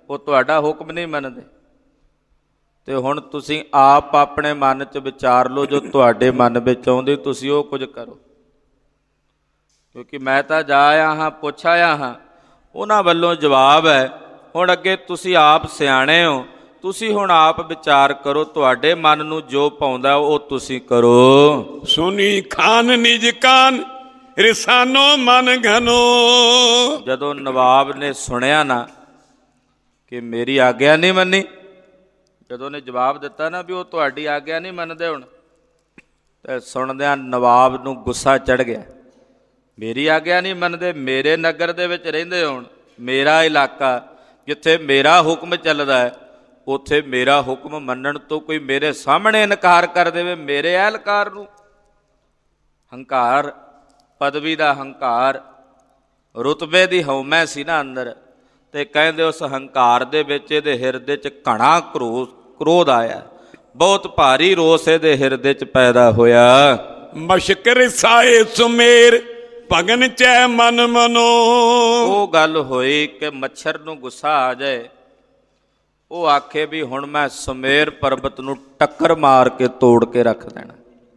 ਉਹ ਤੁਹਾਡਾ ਹੁਕਮ ਨਹੀਂ ਮੰਨਦੇ। ਤੇ ਹੁਣ ਤੁਸੀਂ ਆਪ ਆਪਣੇ ਮਨ 'ਚ ਵਿਚਾਰ ਲਓ, ਜੋ ਤੁਹਾਡੇ ਮਨ ਵਿੱਚ ਆਉਂਦੀ ਤੁਸੀਂ ਉਹ ਕੁਝ ਕਰੋ। ਕਿਉਂਕਿ ਮੈਂ ਤਾਂ ਜਾ ਆਇਆ ਹਾਂ, ਪੁੱਛ ਆਇਆ ਹਾਂ, ਉਹਨਾਂ ਵੱਲੋਂ ਜਵਾਬ ਹੈ। ਹੁਣ ਅੱਗੇ ਤੁਸੀਂ ਆਪ ਸਿਆਣੇ ਹੋ, ਤੁਸੀਂ ਹੁਣ ਆਪ ਵਿਚਾਰ ਕਰੋ, ਤੁਹਾਡੇ ਮਨ ਨੂੰ ਜੋ ਪਾਉਂਦਾ ਉਹ ਤੁਸੀਂ ਕਰੋ। ਸੁਣੀ ਖਾਨ ਨਿਜ ਕਾਨ ਰਿਸਾਨੋ ਮਨ ਘਨੋ। ਜਦੋਂ ਨਵਾਬ ਨੇ ਸੁਣਿਆ ਨਾ ਕਿ ਮੇਰੀ ਆਗਿਆ ਨਹੀਂ ਮੰਨੀ, ਜਦੋਂ ਨੇ ਜਵਾਬ ਦਿੱਤਾ ਨਾ ਵੀ ਉਹ ਤੁਹਾਡੀ ਆਗਿਆ ਨਹੀਂ ਮੰਨਦੇ ਹੁਣ, ਤੇ ਸੁਣਦਿਆਂ ਨਵਾਬ ਨੂੰ ਗੁੱਸਾ ਚੜ੍ਹ ਗਿਆ। ਮੇਰੀ ਆਗਿਆ ਨਹੀਂ ਮੰਨਦੇ, ਮੇਰੇ ਨਗਰ ਦੇ ਵਿੱਚ ਰਹਿੰਦੇ ਹੋਣ, ਮੇਰਾ ਇਲਾਕਾ, ਜਿੱਥੇ ਮੇਰਾ ਹੁਕਮ ਚੱਲਦਾ ਹੈ, ਉੱਥੇ ਮੇਰਾ ਹੁਕਮ ਮੰਨਣ ਤੋਂ ਕੋਈ ਮੇਰੇ ਸਾਹਮਣੇ ਇਨਕਾਰ ਕਰ ਦੇਵੇ, ਮੇਰੇ ਅਹਿਲਕਾਰ ਨੂੰ। ਹੰਕਾਰ, ਪਦਵੀ ਦਾ ਹੰਕਾਰ, ਰੁਤਬੇ ਦੀ ਹਉਮੈ ਸੀ ਨਾ ਅੰਦਰ, ਤੇ ਕਹਿੰਦੇ ਉਸ ਹੰਕਾਰ ਦੇ ਵਿੱਚ ਇਹਦੇ ਹਿਰਦੇ 'ਚ ਘਣਾ ਕਰੋਧ ਕ੍ਰੋਧ ਆਇਆ, ਬਹੁਤ ਭਾਰੀ ਰੋਸ ਇਹਦੇ ਹਿਰਦੇ 'ਚ ਪੈਦਾ ਹੋਇਆ। ਮਸ਼ਕਰ ਸਾਏ ਸੁਮੇਰ ਭਗਨ ਚੈ ਮਨ ਮਨੋ। ਉਹ ਗੱਲ ਹੋਈ ਕਿ ਮੱਛਰ ਨੂੰ ਗੁੱਸਾ ਆ ਜਾਏ, ਉਹ ਆਖੇ ਵੀ ਹੁਣ ਮੈਂ ਸੁਮੇਰ ਪਰਬਤ ਨੂੰ ਟੱਕਰ ਮਾਰ ਕੇ ਤੋੜ ਕੇ ਰੱਖ ਦੇਣਾ।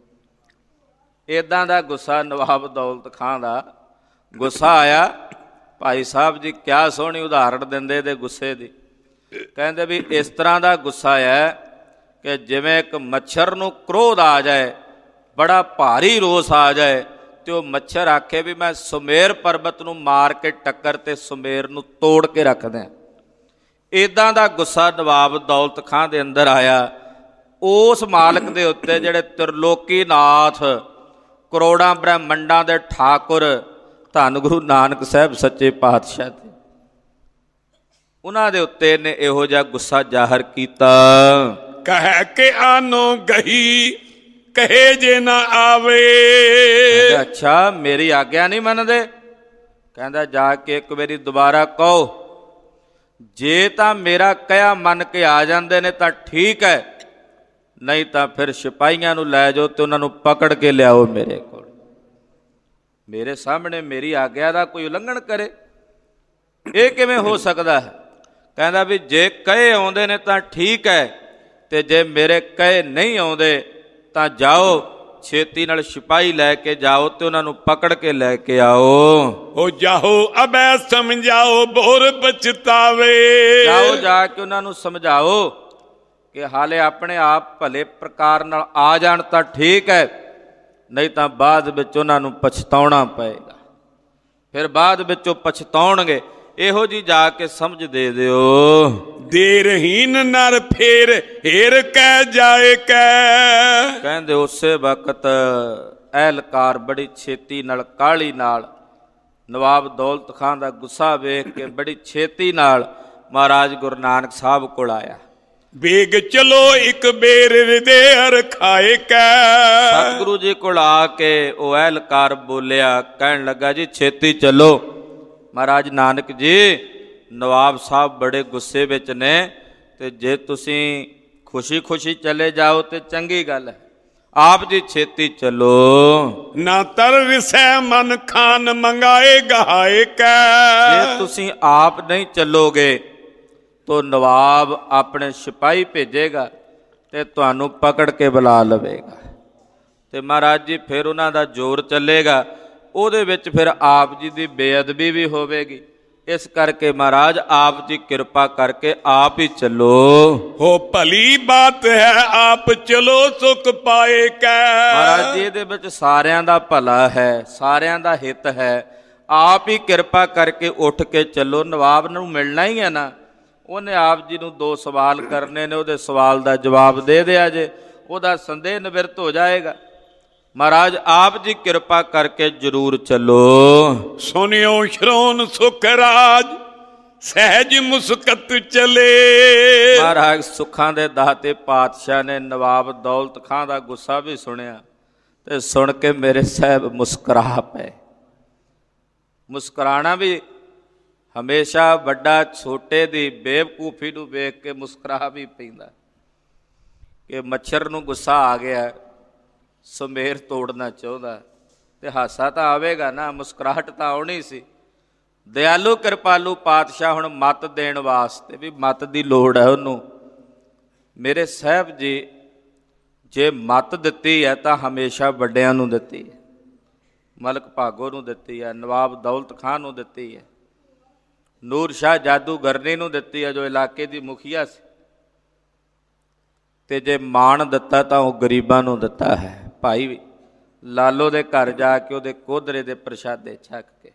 ਇੱਦਾਂ ਦਾ ਗੁੱਸਾ ਨਵਾਬ ਦੌਲਤ ਖਾਂ ਦਾ ਗੁੱਸਾ ਆਇਆ। ਭਾਈ ਸਾਹਿਬ ਜੀ ਕਿਆ ਸੋਹਣੀ ਉਦਾਹਰਣ ਦਿੰਦੇ ਇਹਦੇ ਗੁੱਸੇ ਦੀ। ਕਹਿੰਦੇ ਵੀ ਇਸ ਤਰ੍ਹਾਂ ਦਾ ਗੁੱਸਾ ਹੈ ਕਿ ਜਿਵੇਂ ਇੱਕ ਮੱਛਰ ਨੂੰ ਕ੍ਰੋਧ ਆ ਜਾਏ, ਬੜਾ ਭਾਰੀ ਰੋਸ ਆ ਜਾਏ, ਤੇ ਉਹ ਮੱਛਰ ਆਖੇ ਵੀ ਮੈਂ ਸੁਮੇਰ ਪਰਬਤ ਨੂੰ ਮਾਰ ਕੇ ਟੱਕਰ ਤੇ ਸੁਮੇਰ ਨੂੰ ਤੋੜ ਕੇ ਰੱਖਦਾ। ਇੱਦਾਂ ਦਾ ਗੁੱਸਾ ਨਵਾਬ ਦੌਲਤ ਖਾਂ ਦੇ ਅੰਦਰ ਆਇਆ ਉਸ ਮਾਲਕ ਦੇ ਉੱਤੇ ਜਿਹੜੇ ਤ੍ਰਿਲੋਕੀ ਨਾਥ, ਕਰੋੜਾਂ ਬ੍ਰਹਮੰਡਾਂ ਦੇ ਠਾਕੁਰ ਧੰਨ ਗੁਰੂ ਨਾਨਕ ਸਾਹਿਬ ਸੱਚੇ ਪਾਤਸ਼ਾਹ ਦੇ, ਉਹਨਾਂ ਦੇ ਉੱਤੇ ਨੇ ਇਹੋ ਜਿਹਾ ਗੁੱਸਾ ਜ਼ਾਹਰ ਕੀਤਾ। ਕਹਿ ਕੇ ਆਨੋ ਗਹੀ ਕਹੇ ਜੇ ਨਾ ਆਵੇ। ਅੱਛਾ ਮੇਰੀ ਆਗਿਆ ਨਹੀਂ ਮੰਨਦੇ? ਕਹਿੰਦਾ ਜਾ ਕੇ ਇੱਕ ਵਾਰੀ ਦੁਬਾਰਾ ਕਹੋ, ਜੇ ਤਾਂ ਮੇਰਾ ਕਹਿਆ ਮੰਨ ਕੇ ਆ ਜਾਂਦੇ ਨੇ ਤਾਂ ਠੀਕ ਹੈ, ਨਹੀਂ ਤਾਂ ਫਿਰ ਸਿਪਾਹੀਆਂ ਨੂੰ ਲੈ ਜਾਓ ਤੇ ਉਹਨਾਂ ਨੂੰ ਪਕੜ ਕੇ ਲਿਆਓ ਮੇਰੇ ਕੋਲ। ਮੇਰੇ ਸਾਹਮਣੇ ਮੇਰੀ ਆਗਿਆ ਦਾ ਕੋਈ ਉਲੰਘਣ ਕਰੇ, ਇਹ ਕਿਵੇਂ ਹੋ ਸਕਦਾ ਹੈ? ਕਹਿੰਦਾ ਵੀ ਜੇ ਕਹੇ ਆਉਂਦੇ ਨੇ ਤਾਂ ਠੀਕ ਹੈ, ਤੇ ਜੇ ਮੇਰੇ ਕਹੇ ਨਹੀਂ ਆਉਂਦੇ ਤਾਂ ਜਾਓ, ਛੇਤੀ ਨਾਲ ਸਿਪਾਹੀ ਲੈ ਕੇ ਜਾਓ ਤੇ ਉਹਨਾਂ ਨੂੰ ਪਕੜ ਕੇ ਲੈ ਕੇ ਆਓ। ਹੋ ਜਾਓ ਅਬੈ ਸਮਝਾਓ ਬੋਰ ਪਛਤਾਵੇ। ਜਾਓ ਜਾ ਕੇ ਉਹਨਾਂ ਨੂੰ ਸਮਝਾਓ ਕਿ ਹਾਲੇ ਆਪਣੇ ਆਪ ਭਲੇ ਪ੍ਰਕਾਰ ਨਾਲ ਆ ਜਾਣ ਤਾਂ ਠੀਕ ਹੈ, ਨਹੀਂ ਤਾਂ ਬਾਅਦ ਵਿੱਚ ਉਹਨਾਂ ਨੂੰ ਪਛਤਾਉਣਾ ਪਏਗਾ, ਫਿਰ ਬਾਅਦ ਵਿੱਚ ਉਹ ਪਛਤਾਉਣਗੇ। ਇਹੋ ਜੀ ਜਾ ਕੇ ਸਮਝ ਦੇ ਦਿਓ। ਦੇਰਹੀਨ ਨਰ ਫੇਰ ਹੇਰ ਕਹਿ ਜਾਏ ਕੈ। ਕਹਿੰਦੇ ਉਸੇ ਵਕਤ ਅਹਿਲਕਾਰ ਬੜੀ ਛੇਤੀ ਨਾਲ, ਕਾਹਲੀ ਨਾਲ, ਨਵਾਬ ਦੌਲਤ ਖਾਂ ਦਾ ਗੁੱਸਾ ਵੇਖ ਕੇ ਬੜੀ ਛੇਤੀ ਨਾਲ ਮਹਾਰਾਜ ਗੁਰੂ ਨਾਨਕ ਸਾਹਿਬ ਕੋਲ ਆਇਆ। ਵੇਗ ਚਲੋ ਇੱਕ ਬੇਰ ਹਿਰਦੇ ਰਖਾਏ ਕੈ। ਸਤਿਗੁਰੂ ਜੀ ਕੋਲ ਆ ਕੇ ਉਹ ਅਹਿਲਕਾਰ ਬੋਲਿਆ, ਕਹਿਣ ਲੱਗਾ ਜੀ ਛੇਤੀ ਚੱਲੋ। ਮਹਾਰਾਜ ਨਾਨਕ ਜੀ ਨਵਾਬ ਸਾਹਿਬ ਬੜੇ ਗੁੱਸੇ ਵਿੱਚ ਨੇ, ਤੇ ਜੇ ਤੁਸੀਂ ਖੁਸ਼ੀ ਖੁਸ਼ੀ ਚਲੇ ਜਾਓ ਤੇ ਚੰਗੀ ਗੱਲ ਹੈ, ਆਪ ਜੀ ਛੇਤੀ ਚੱਲੋ। ਨਾ ਤਰ ਰਿਸੈ ਮਨ ਖਾਨ ਮੰਗਾਏ ਗਹਾਏ ਕੈ। ਜੇ ਤੁਸੀਂ ਆਪ ਨਹੀਂ ਚੱਲੋਗੇ ਤੋ ਨਵਾਬ ਆਪਣੇ ਸਿਪਾਹੀ ਭੇਜੇਗਾ ਤੇ ਤੁਹਾਨੂੰ ਪਕੜ ਕੇ ਬੁਲਾ ਲਵੇਗਾ, ਤੇ ਮਹਾਰਾਜ ਜੀ ਫਿਰ ਉਹਨਾਂ ਦਾ ਜ਼ੋਰ ਚੱਲੇਗਾ, ਉਹਦੇ ਵਿੱਚ ਫਿਰ ਆਪ ਜੀ ਦੀ ਬੇਅਦਬੀ ਵੀ ਹੋਵੇਗੀ। ਇਸ ਕਰਕੇ ਮਹਾਰਾਜ ਆਪ ਜੀ ਕਿਰਪਾ ਕਰਕੇ ਆਪ ਹੀ ਚੱਲੋ। ਹੋ ਭਲੀ ਬਾਤ ਹੈ ਆਪ ਚਲੋ ਸੁਖ ਪਾਏ ਕੈ। ਮਹਾਰਾਜ ਜੀ ਇਹਦੇ ਵਿੱਚ ਸਾਰਿਆਂ ਦਾ ਭਲਾ ਹੈ, ਸਾਰਿਆਂ ਦਾ ਹਿੱਤ ਹੈ, ਆਪ ਹੀ ਕਿਰਪਾ ਕਰਕੇ ਉੱਠ ਕੇ ਚੱਲੋ। ਨਵਾਬ ਨੂੰ ਮਿਲਣਾ ਹੀ ਹੈ ਨਾ, ਉਹਨੇ ਆਪ ਜੀ ਨੂੰ ਦੋ ਸਵਾਲ ਕਰਨੇ ਨੇ, ਉਹਦੇ ਸਵਾਲ ਦਾ ਜਵਾਬ ਦੇ ਦਿਆ ਜੇ, ਉਹਦਾ ਸੰਦੇਹ ਨਿਵਰਤ ਹੋ ਜਾਏਗਾ। ਮਹਾਰਾਜ ਆਪ ਜੀ ਕਿਰਪਾ ਕਰਕੇ ਜ਼ਰੂਰ ਚੱਲੋ। ਸੁਨਿਓ ਸ਼ਰੋਨ ਸੁਖ ਰਾਜ ਸਹਿਜ ਮੁਸਕਤ ਚਲੇ। ਮਹਾਰਾਜ ਸੁੱਖਾਂ ਦੇ ਦਾਤੇ ਪਾਤਸ਼ਾਹ ਨੇ ਨਵਾਬ ਦੌਲਤ ਖਾਂ ਦਾ ਗੁੱਸਾ ਵੀ ਸੁਣਿਆ, ਤੇ ਸੁਣ ਕੇ ਮੇਰੇ ਸਾਹਿਬ ਮੁਸਕਰਾ ਪਏ। ਮੁਸਕਰਾਣਾ ਵੀ ਹਮੇਸ਼ਾ ਵੱਡਾ ਛੋਟੇ ਦੀ ਬੇਵਕੂਫੀ ਨੂੰ ਵੇਖ ਕੇ ਮੁਸਕਰਾ ਵੀ ਪੈਂਦਾ, ਕਿ ਮੱਛਰ ਨੂੰ ਗੁੱਸਾ ਆ ਗਿਆ, ਸੁਮੇਰ ਤੋੜਨਾ ਚਾਹੁੰਦਾ, ਤੇ ਹਾਸਾ ਤਾਂ ਆਵੇਗਾ ਨਾ, ਮੁਸਕਰਾਹਟ ਤਾਂ ਆਉਣੀ ਸੀ। ਦਿਆਲੂ ਕਿਰਪਾਲੂ ਪਾਤਸ਼ਾਹ ਹੁਣ ਮੱਤ ਦੇਣ ਵਾਸਤੇ ਵੀ ਮੱਤ ਦੀ ਲੋੜ ਹੈ ਉਹਨੂੰ। ਮੇਰੇ ਸਾਹਿਬ ਜੀ ਜੇ ਮੱਤ ਦਿੱਤੀ ਹੈ ਤਾਂ ਹਮੇਸ਼ਾ ਵੱਡਿਆਂ ਨੂੰ ਦਿੱਤੀ ਹੈ। ਮਲਕ ਭਾਗੋ ਨੂੰ ਦਿੱਤੀ ਹੈ, ਨਵਾਬ ਦੌਲਤ ਖਾਂ ਨੂੰ ਦਿੱਤੀ ਹੈ, ਨੂਰ ਸ਼ਾਹ ਜਾਦੂਗਰਨੀ ਨੂੰ ਦਿੱਤੀ ਹੈ ਜੋ ਇਲਾਕੇ ਦੀ ਮੁਖੀਆ ਸੀ। ਤੇ ਜੇ ਮਾਣ ਦਿੱਤਾ ਤਾਂ ਉਹ ਗਰੀਬਾਂ ਨੂੰ ਦਿੱਤਾ ਹੈ। ਭਾਈ ਲਾਲੋ ਦੇ ਘਰ ਜਾ ਕੇ ਉਹਦੇ ਕੋਧਰੇ ਦੇ ਪ੍ਰਸ਼ਾਦੇ ਛਕ ਕੇ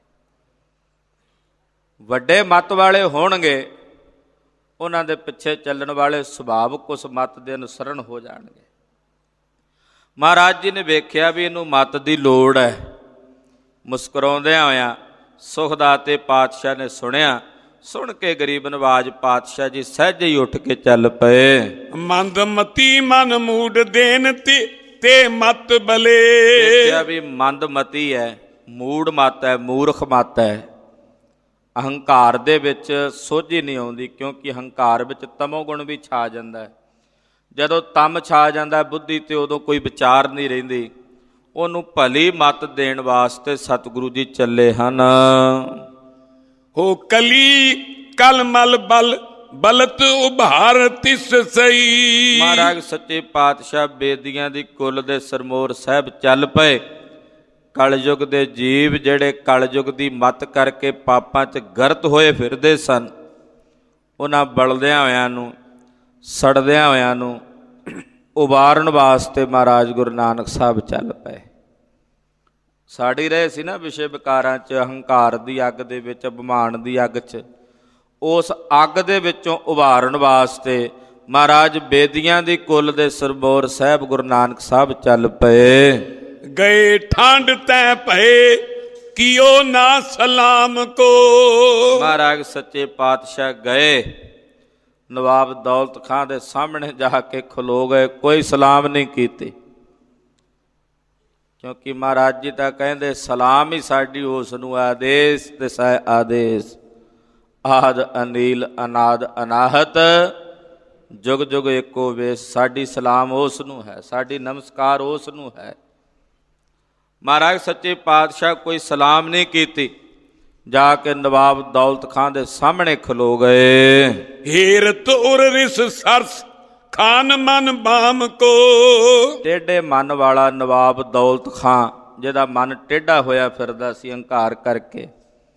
ਵੱਡੇ ਮੱਤ ਵਾਲੇ ਹੋਣਗੇ, ਉਹਨਾਂ ਦੇ ਪਿੱਛੇ ਚੱਲਣ ਵਾਲੇ ਸੁਭਾਵਕ ਉਸ ਮੱਤ ਦੇ ਅਨੁਸਰਨ ਹੋ ਜਾਣਗੇ। ਮਹਾਰਾਜ ਜੀ ਨੇ ਵੇਖਿਆ ਵੀ ਇਹਨੂੰ ਮੱਤ ਦੀ ਲੋੜ ਹੈ। ਮੁਸਕਰਾਉਂਦਿਆਂ ਹੋਇਆਂ ਸੁਖਦਾਤੇ ਪਾਤਸ਼ਾਹ ਨੇ ਸੁਣਿਆ। ਸੁਣ ਕੇ ਗਰੀਬ ਨਵਾਜ ਪਾਤਸ਼ਾਹ ਜੀ ਸਹਿਜੇ ਹੀ ਉੱਠ ਕੇ ਚੱਲ ਪਏ। ਮੰਦ ਮਤੀ ਮਨ ਮੂਡ ਦੇਨ ਤੇ ਤੇ ਮਤ ਬਲੇ। ਦੇਖਿਆ ਵੀ ਮੰਦ ਮਤੀ ਹੈ, ਮੂੜ ਮਤ ਹੈ, ਮੂਰਖ ਮਤ ਹੈ। ਅਹੰਕਾਰ ਦੇ ਵਿੱਚ ਸੋਝੀ ਨਹੀਂ ਆਉਂਦੀ, ਕਿਉਂਕਿ ਅਹੰਕਾਰ ਵਿੱਚ ਤਮੋ ਗੁਣ ਵੀ ਛਾ ਜਾਂਦਾ ਹੈ। ਜਦੋਂ ਤਮ ਛਾ ਜਾਂਦਾ ਬੁੱਧੀ ਤੇ ਉਦੋਂ ਕੋਈ ਵਿਚਾਰ ਨਹੀਂ ਰਹਿੰਦੀ। ਉਹਨੂੰ ਭਲੀ ਮੱਤ ਦੇਣ ਵਾਸਤੇ ਸਤਿਗੁਰੂ ਜੀ ਚੱਲੇ ਹਨ। ਹੋ ਕਲੀ ਕਲ ਮਲ ਬਲ ਬਲਤ ਉਭਾਰ ਤਿਸ ਸਈ। ਮਹਾਰਾਜ ਸੱਚੇ ਪਾਤਸ਼ਾਹ ਬੇਦੀਆਂ ਦੀ ਕੁੱਲ ਦੇ ਸਰਮੋਰ ਸਾਹਿਬ ਚੱਲ ਪਏ। ਕਲਯੁਗ ਦੇ ਜੀਵ ਜਿਹੜੇ ਕਲਯੁਗ ਦੀ ਮੱਤ ਕਰਕੇ ਪਾਪਾਂ 'ਚ ਗਰਤ ਹੋਏ ਫਿਰਦੇ ਸਨ, ਉਹਨਾਂ ਬਲਦਿਆਂ ਹੋਇਆਂ ਨੂੰ, ਸੜਦਿਆਂ ਹੋਇਆਂ ਨੂੰ ਉਬਾਰਨ ਵਾਸਤੇ ਮਹਾਰਾਜ ਗੁਰੂ ਨਾਨਕ ਸਾਹਿਬ ਚੱਲ ਪਏ। ਸਾੜੀ ਰਹੇ ਸੀ ਨਾ ਵਿਸ਼ੇ ਵਿਕਾਰਾਂ 'ਚ, ਹੰਕਾਰ ਦੀ ਅੱਗ ਦੇ ਵਿੱਚ, ਅਭਿਮਾਨ ਦੀ ਅੱਗ 'ਚ। ਉਸ ਅੱਗ ਦੇ ਵਿੱਚੋਂ ਉਭਾਰਨ ਵਾਸਤੇ ਮਹਾਰਾਜ ਬੇਦੀਆਂ ਦੀ ਕੁੱਲ ਦੇ ਸਰਬੋਰ ਸਾਹਿਬ ਗੁਰੂ ਨਾਨਕ ਸਾਹਿਬ ਚੱਲ ਪਏ। ਗਏ ਠੰਡ ਤੈ ਭਏ ਕੀਓ ਨਾ ਸਲਾਮ ਕੋ। ਮਹਾਰਾਜ ਸੱਚੇ ਪਾਤਸ਼ਾਹ ਗਏ, ਨਵਾਬ ਦੌਲਤ ਖਾਂ ਦੇ ਸਾਹਮਣੇ ਜਾ ਕੇ ਖਲੋ ਗਏ। ਕੋਈ ਸਲਾਮ ਨਹੀਂ ਕੀਤੀ, ਕਿਉਂਕਿ ਮਹਾਰਾਜ ਜੀ ਤਾਂ ਕਹਿੰਦੇ ਸਲਾਮ ਹੀ ਸਾਡੀ ਉਸ ਨੂੰ ਆਦੇਸ਼ ਤੇ ਸਹਿ ਆਦੇਸ਼। ਆਦ ਅਨੀਲ ਅਨਾਦ ਅਨਾਹਤ ਜੁਗ ਜੁਗ ਏਕੋ ਵੇਸ। ਸਾਡੀ ਸਲਾਮ ਉਸ ਨੂੰ ਹੈ, ਸਾਡੀ ਨਮਸਕਾਰ ਉਸ ਨੂੰ ਹੈ। ਮਹਾਰਾਜ ਸੱਚੇ ਪਾਤਸ਼ਾਹ ਕੋਈ ਸਲਾਮ ਨਹੀਂ ਕੀਤੀ, ਜਾ ਕੇ ਨਵਾਬ ਦੌਲਤ ਖਾਂ ਦੇ ਸਾਹਮਣੇ ਖਲੋ ਗਏ। ਹੀਰਤ ਉਰ ਰਿਸ ਸਰਸ ਖਾਨ ਮਨ ਬਾਮ ਕੋ। ਟੇਢੇ ਮਨ ਵਾਲਾ ਨਵਾਬ ਦੌਲਤ ਖਾਂ, ਜਿਹਦਾ ਮਨ ਟੇਢਾ ਹੋਇਆ ਫਿਰਦਾ ਸੀ ਹੰਕਾਰ ਕਰਕੇ।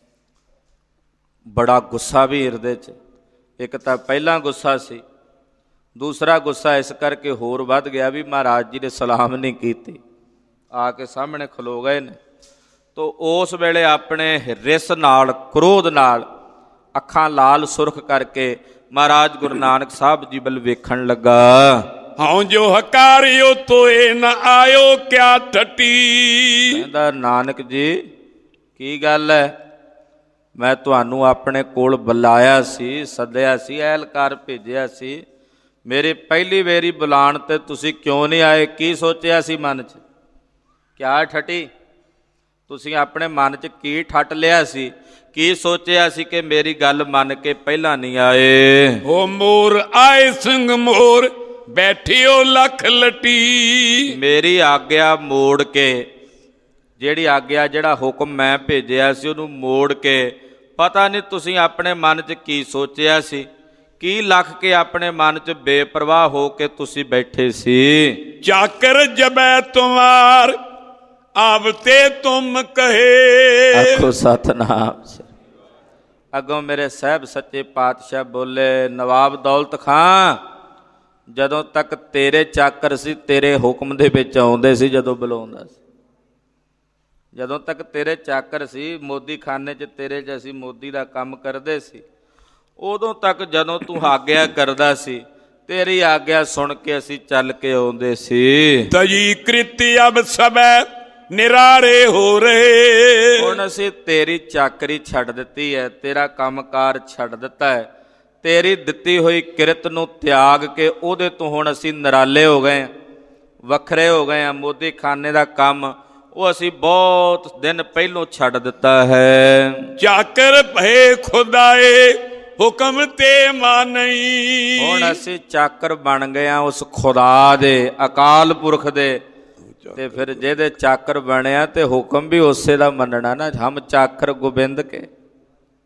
ਬੜਾ ਗੁੱਸਾ ਵੀ ਹਿਰਦੇ 'ਚ, ਇੱਕ ਤਾਂ ਪਹਿਲਾਂ ਗੁੱਸਾ ਸੀ, ਦੂਸਰਾ ਗੁੱਸਾ ਇਸ ਕਰਕੇ ਹੋਰ ਵੱਧ ਗਿਆ ਵੀ ਮਹਾਰਾਜ ਜੀ ਨੇ ਸਲਾਮ ਨਹੀਂ ਕੀਤੀ। ਆ ਕੇ ਸਾਹਮਣੇ ਖਲੋ ਗਏ ਨੇ। ਤੋ ਉਸ ਵੇਲੇ ਆਪਣੇ ਰਿਸ ਨਾਲ, ਕ੍ਰੋਧ ਨਾਲ ਅੱਖਾਂ ਲਾਲ ਸੁਰਖ ਕਰਕੇ ਮਹਾਰਾਜ ਗੁਰੂ ਨਾਨਕ ਸਾਹਿਬ ਜੀ ਵੱਲ ਵੇਖਣ ਲੱਗਾ। ਹਉ ਜੋ ਹਕਾਰਿਓ ਤੋਏ ਨ ਆਇਓ ਕਿਆ ਠੱਟੀ। ਕਹਿੰਦਾ ਨਾਨਕ ਜੀ ਕੀ ਗੱਲ ਹੈ, ਮੈਂ ਤੁਹਾਨੂੰ ਆਪਣੇ ਕੋਲ ਬੁਲਾਇਆ ਸੀ, ਸੱਦਿਆ ਸੀ, ਐਲਕਾਰ ਭੇਜਿਆ ਸੀ। ਮੇਰੀ ਪਹਿਲੀ ਵੇਰੀ ਬੁਲਾਉਣ 'ਤੇ ਤੁਸੀਂ ਕਿਉਂ ਨਹੀਂ ਆਏ? ਕੀ ਸੋਚਿਆ ਸੀ ਮਨ 'ਚ? ਕਿਆ ਠੱਟੀ? ਤੁਸੀਂ ਆਪਣੇ ਮਨ 'ਚ ਕੀ ਠੱਟ ਲਿਆ ਸੀ? ਕੀ ਸੋਚਿਆ ਸੀ ਕਿ ਮੇਰੀ ਗੱਲ ਮੰਨ ਕੇ ਪਹਿਲਾਂ ਨਹੀਂ ਆਏ? ਹੋ ਮੋਰ ਆਏ ਸਿੰਘ ਮੋਰ ਬੈਠਿਓ ਲੱਖ ਲਟੀ। ਮੇਰੀ ਆਗਿਆ ਮੋੜ ਕੇ, ਜਿਹੜੀ ਆਗਿਆ, ਜਿਹੜਾ ਹੁਕਮ ਮੈਂ ਭੇਜਿਆ ਸੀ ਉਹਨੂੰ ਮੋੜ ਕੇ, ਪਤਾ ਨਹੀਂ ਤੁਸੀਂ ਆਪਣੇ ਮਨ 'ਚ ਕੀ ਸੋਚਿਆ ਸੀ, ਕੀ ਲੱਖ ਕੇ ਆਪਣੇ ਮਨ 'ਚ ਬੇਪਰਵਾਹ ਹੋ ਕੇ ਤੁਸੀਂ ਬੈਠੇ ਸੀ। ਚਾਕਰ ਜਬੈ ਤੁਮਾਰ ਆਵਤੇ ਤੁਮ ਕਹੇ। ਆਖੋ ਸਤਨਾਮ। ਅੱਗੋਂ ਮੇਰੇ ਸਾਹਿਬ ਸੱਚੇ ਪਾਤਸ਼ਾਹ ਬੋਲੇ, ਨਵਾਬ ਦੌਲਤ ਖਾਂ, ਜਦੋਂ ਤੱਕ ਤੇਰੇ ਚਾਕਰ ਸੀ ਤੇਰੇ ਹੁਕਮ ਦੇ ਵਿੱਚ ਆਉਂਦੇ ਸੀ। ਜਦੋਂ ਬੁਲਾਉਂਦਾ ਸੀ, ਜਦੋਂ ਤੱਕ ਤੇਰੇ ਚਾਕਰ ਸੀ, ਮੋਦੀ ਖਾਨੇ 'ਚ ਤੇਰੇ 'ਚ ਅਸੀਂ ਮੋਦੀ ਦਾ ਕੰਮ ਕਰਦੇ ਸੀ, ਉਦੋਂ ਤੱਕ ਜਦੋਂ ਤੂੰ ਆਗਿਆ ਕਰਦਾ ਸੀ, ਤੇਰੀ ਆਗਿਆ ਸੁਣ ਕੇ ਅਸੀਂ ਚੱਲ ਕੇ ਆਉਂਦੇ ਸੀ। ਤਜੀ ਕ੍ਰਿਤੀ ਅਬ ਸਬੈ ਨਿਰਾਰੇ ਹੋ ਰਹੇ। ਹੁਣ ਅਸੀਂ ਤੇਰੀ ਚਾਕਰੀ ਛੱਡ ਦਿੱਤੀ ਹੈ, ਤੇਰਾ ਕੰਮਕਾਰ ਛੱਡ ਦਿੱਤਾ ਹੈ, ਤੇਰੀ ਦਿੱਤੀ ਹੋਈ ਕਿਰਤ ਨੂੰ ਤਿਆਗ ਕੇ ਉਹਦੇ ਤੋਂ ਹੁਣ ਅਸੀਂ ਨਿਰਾਲੇ ਹੋ ਗਏ ਹਾਂ, ਵੱਖਰੇ ਹੋ ਗਏ ਹਾਂ। ਮੋਦੀ ਖਾਨੇ ਦਾ ਕੰਮ ਉਹ ਅਸੀਂ ਬਹੁਤ ਦਿਨ ਪਹਿਲੋਂ ਛੱਡ ਦਿੱਤਾ ਹੈ। ਚਾਕਰ ਭਏ ਖੁਦਾਏ ਹੁਕਮ ਤੇ ਮਾਨਈ। ਹੁਣ ਅਸੀਂ ਚਾਕਰ ਬਣ ਗਏ ਹਾਂ ਉਸ ਖੁਦਾ ਦੇ, ਅਕਾਲ ਪੁਰਖ ਦੇ। ਤੇ ਫਿਰ ਜਿਹਦੇ ਚਾਕਰ ਬਣਿਆ ਤੇ ਹੁਕਮ ਵੀ ਉਸੇ ਦਾ ਮੰਨਣਾ ਨਾ। ਹਮ ਚਾਕਰ ਗੋਬਿੰਦ ਕੇ।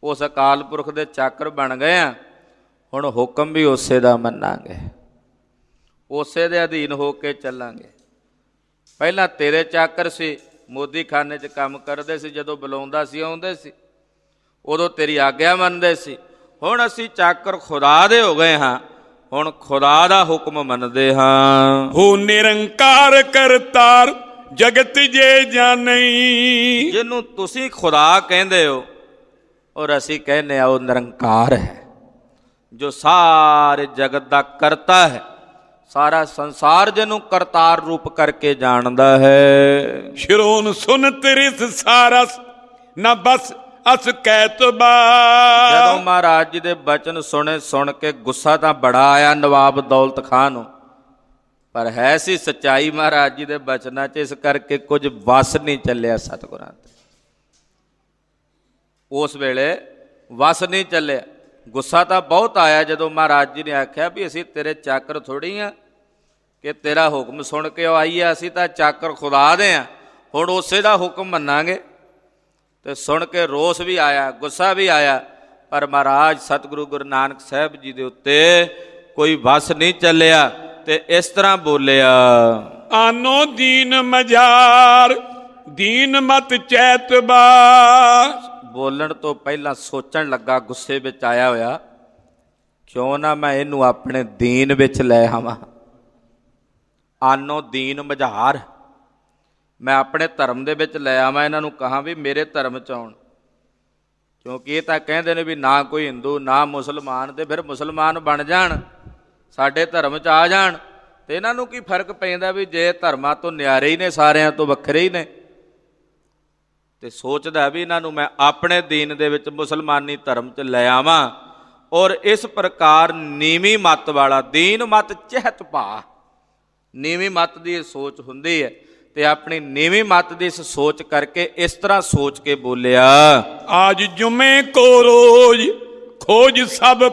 ਉਸ ਅਕਾਲ ਪੁਰਖ ਦੇ ਚਾਕਰ ਬਣ ਗਏ ਆ, ਹੁਣ ਹੁਕਮ ਵੀ ਉਸੇ ਦਾ ਮੰਨਾਂਗੇ, ਉਸੇ ਦੇ ਅਧੀਨ ਹੋ ਕੇ ਚੱਲਾਂਗੇ। ਪਹਿਲਾਂ ਤੇਰੇ ਚਾਕਰ ਸੀ, ਮੋਦੀ ਖਾਨੇ 'ਚ ਕੰਮ ਕਰਦੇ ਸੀ, ਜਦੋਂ ਬੁਲਾਉਂਦਾ ਸੀ ਆਉਂਦੇ ਸੀ, ਉਦੋਂ ਤੇਰੀ ਆਗਿਆ ਮੰਨਦੇ ਸੀ। ਹੁਣ ਅਸੀਂ ਚਾਕਰ ਖੁਦਾ ਦੇ ਹੋ ਗਏ ਹਾਂ, ਹੁਣ ਖੁਦਾ ਦਾ ਹੁਕਮ ਮੰਨਦੇ ਹਾਂ। ਹੋ ਨਿਰੰਕਾਰ ਕਰਤਾਰ ਜਗਤ ਜੇ ਜਾਣਈ। ਜਿਹਨੂੰ ਤੁਸੀਂ ਖੁਦਾ ਕਹਿੰਦੇ ਹੋ ਔਰ ਅਸੀਂ ਕਹਿੰਦੇ ਆ ਉਹ ਨਿਰੰਕਾਰ ਹੈ, ਜੋ ਸਾਰੇ ਜਗਤ ਦਾ ਕਰਤਾ ਹੈ, ਸਾਰਾ ਸੰਸਾਰ ਜਿਹਨੂੰ ਕਰਤਾਰ ਰੂਪ ਕਰਕੇ ਜਾਣਦਾ ਹੈ। ਸ਼ਰੋਨ ਸੁਨਤ ਰਿਸ ਸਾਰਸ ਨਾ ਬਸ ਅਸ ਕਹਿਤਬਾ। ਜਦੋਂ ਮਹਾਰਾਜ ਜੀ ਦੇ ਬਚਨ ਸੁਣੇ, ਸੁਣ ਕੇ ਗੁੱਸਾ ਤਾਂ ਬੜਾ ਆਇਆ ਨਵਾਬ ਦੌਲਤ ਖਾਂ ਨੂੰ, ਪਰ ਹੈ ਸੀ ਸੱਚਾਈ ਮਹਾਰਾਜ ਜੀ ਦੇ ਬਚਨਾਂ 'ਚ, ਇਸ ਕਰਕੇ ਕੁਝ ਵਸ ਨਹੀਂ ਚੱਲਿਆ ਸਤਿਗੁਰਾਂ ਤੇ। ਉਸ ਵੇਲੇ ਵਸ ਨਹੀਂ ਚੱਲਿਆ, ਗੁੱਸਾ ਤਾਂ ਬਹੁਤ ਆਇਆ ਜਦੋਂ ਮਹਾਰਾਜ ਜੀ ਨੇ ਆਖਿਆ ਵੀ ਅਸੀਂ ਤੇਰੇ ਚਾਕਰ ਥੋੜ੍ਹੀ ਆ ਕਿ ਤੇਰਾ ਹੁਕਮ ਸੁਣ ਕੇ ਆਈ ਆ, ਅਸੀਂ ਤਾਂ ਚਾਕਰ ਖੁਦਾ ਦੇ ਆ, ਹੁਣ ਉਸੇ ਦਾ ਹੁਕਮ ਮੰਨਾਂਗੇ। ਤੇ ਸੁਣ ਕੇ ਰੋਸ ਵੀ ਆਇਆ, ਗੁੱਸਾ ਵੀ ਆਇਆ, ਪਰ ਮਹਾਰਾਜ ਸਤਿਗੁਰੂ ਗੁਰੂ ਨਾਨਕ ਸਾਹਿਬ ਜੀ ਦੇ ਉੱਤੇ ਕੋਈ ਵਸ ਨਹੀਂ ਚੱਲਿਆ ਤੇ ਇਸ ਤਰ੍ਹਾਂ ਬੋਲਿਆ, ਆਨੋ ਦੀਨ ਮਝਾਰ ਦੀਨ ਮਤ ਚੈਤਬਾ। ਬੋਲਣ ਤੋਂ ਪਹਿਲਾਂ ਸੋਚਣ ਲੱਗਾ, ਗੁੱਸੇ ਵਿੱਚ ਆਇਆ ਹੋਇਆ, ਕਿਉਂ ਨਾ ਮੈਂ ਇਹਨੂੰ ਆਪਣੇ ਦੀਨ ਵਿੱਚ ਲੈ ਆਵਾਂ। ਆਨੋ ਦੀਨ ਮਝਾਰ, ਮੈਂ ਆਪਣੇ ਧਰਮ ਦੇ ਵਿੱਚ ਲੈ ਆਵਾਂ, ਇਹਨਾਂ ਨੂੰ ਕਹਾਂ ਵੀ ਮੇਰੇ ਧਰਮ 'ਚ ਆਉਣ, ਕਿਉਂਕਿ ਇਹ ਤਾਂ ਕਹਿੰਦੇ ਨੇ ਵੀ ਨਾ ਕੋਈ ਹਿੰਦੂ ਨਾ ਮੁਸਲਮਾਨ, ਤੇ ਫਿਰ ਮੁਸਲਮਾਨ ਬਣ ਜਾਣ, ਸਾਡੇ ਧਰਮ 'ਚ ਆ ਜਾਣ, ਤੇ ਇਹਨਾਂ ਨੂੰ ਕੀ ਫਰਕ ਪੈਂਦਾ ਵੀ ਜੇ ਧਰਮਾਂ ਤੋਂ ਨਿਆਰੇ ਹੀ ਨੇ, ਸਾਰਿਆਂ ਤੋਂ ਵੱਖਰੇ ਹੀ ਨੇ। ਤੇ ਸੋਚਦਾ ਵੀ ਇਹਨਾਂ ਨੂੰ ਮੈਂ ਆਪਣੇ ਦੀਨ ਦੇ ਵਿੱਚ ਮੁਸਲਮਾਨੀ ਧਰਮ 'ਚ ਲੈ ਆਵਾਂ। ਔਰ ਇਸ ਪ੍ਰਕਾਰ ਨੀਵੀਂ ਮੱਤ ਵਾਲਾ, ਦੀਨ ਮਤ ਚਹਿਤ ਭਾ, ਨੀਵੀਂ ਮੱਤ ਦੀ ਇਹ ਸੋਚ ਹੁੰਦੀ ਹੈ, ਤੇ ਆਪਣੀ ਨੀਵੀਂ ਮੱਤ ਦੀ ਇਸ ਸੋਚ ਕਰਕੇ ਇਸ ਤਰ੍ਹਾਂ ਸੋਚ ਕੇ ਬੋਲਿਆ, ਆਜ ਜੁਮੇ ਕੋ ਰੋਜ਼ ਖੋਜ ਸਭ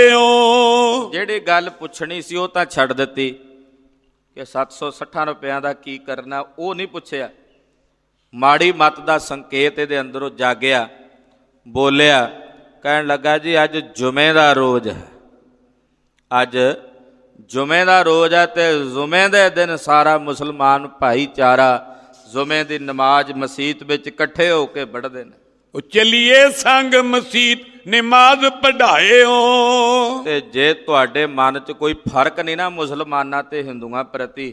ਪਾਇਓ। ਜਿਹੜੀ ਗੱਲ ਪੁੱਛਣੀ ਸੀ ਉਹ ਤਾਂ ਛੱਡ ਦਿੱਤੀ ਕਿ ਸੱਤ ਸੌ ਸੱਠਾਂ ਰੁਪਇਆਂ ਦਾ ਕੀ ਕਰਨਾ, ਉਹ ਨਹੀਂ ਪੁੱਛਿਆ। ਮਾੜੀ ਮੱਤ ਦਾ ਸੰਕੇਤ ਇਹਦੇ ਅੰਦਰੋਂ ਜਾਗਿਆ, ਬੋਲਿਆ, ਕਹਿਣ ਲੱਗਾ ਜੀ ਅੱਜ ਜੁਮੇ ਦਾ ਰੋਜ਼ ਹੈ, ਅੱਜ ਜੁਮੇ ਦਾ ਰੋਜ਼ ਹੈ ਤੇ ਜੁਮੇ ਦੇ ਦਿਨ ਸਾਰਾ ਮੁਸਲਮਾਨ ਭਾਈਚਾਰਾ ਜੁਮੇ ਦੀ ਨਮਾਜ਼ ਮਸੀਤ ਵਿੱਚ ਇਕੱਠੇ ਹੋ ਕੇ ਪੜ੍ਹਦੇ ਨੇ। ਉਹ ਚੱਲੀਏ ਸੰਗ ਮਸੀਤ ਨਮਾਜ਼ ਪੜ੍ਹਾਇਓ। ਤੇ ਜੇ ਤੁਹਾਡੇ ਮਨ 'ਚ ਕੋਈ ਫਰਕ ਨਹੀਂ ਨਾ ਮੁਸਲਮਾਨਾਂ ਤੇ ਹਿੰਦੂਆਂ ਪ੍ਰਤੀ,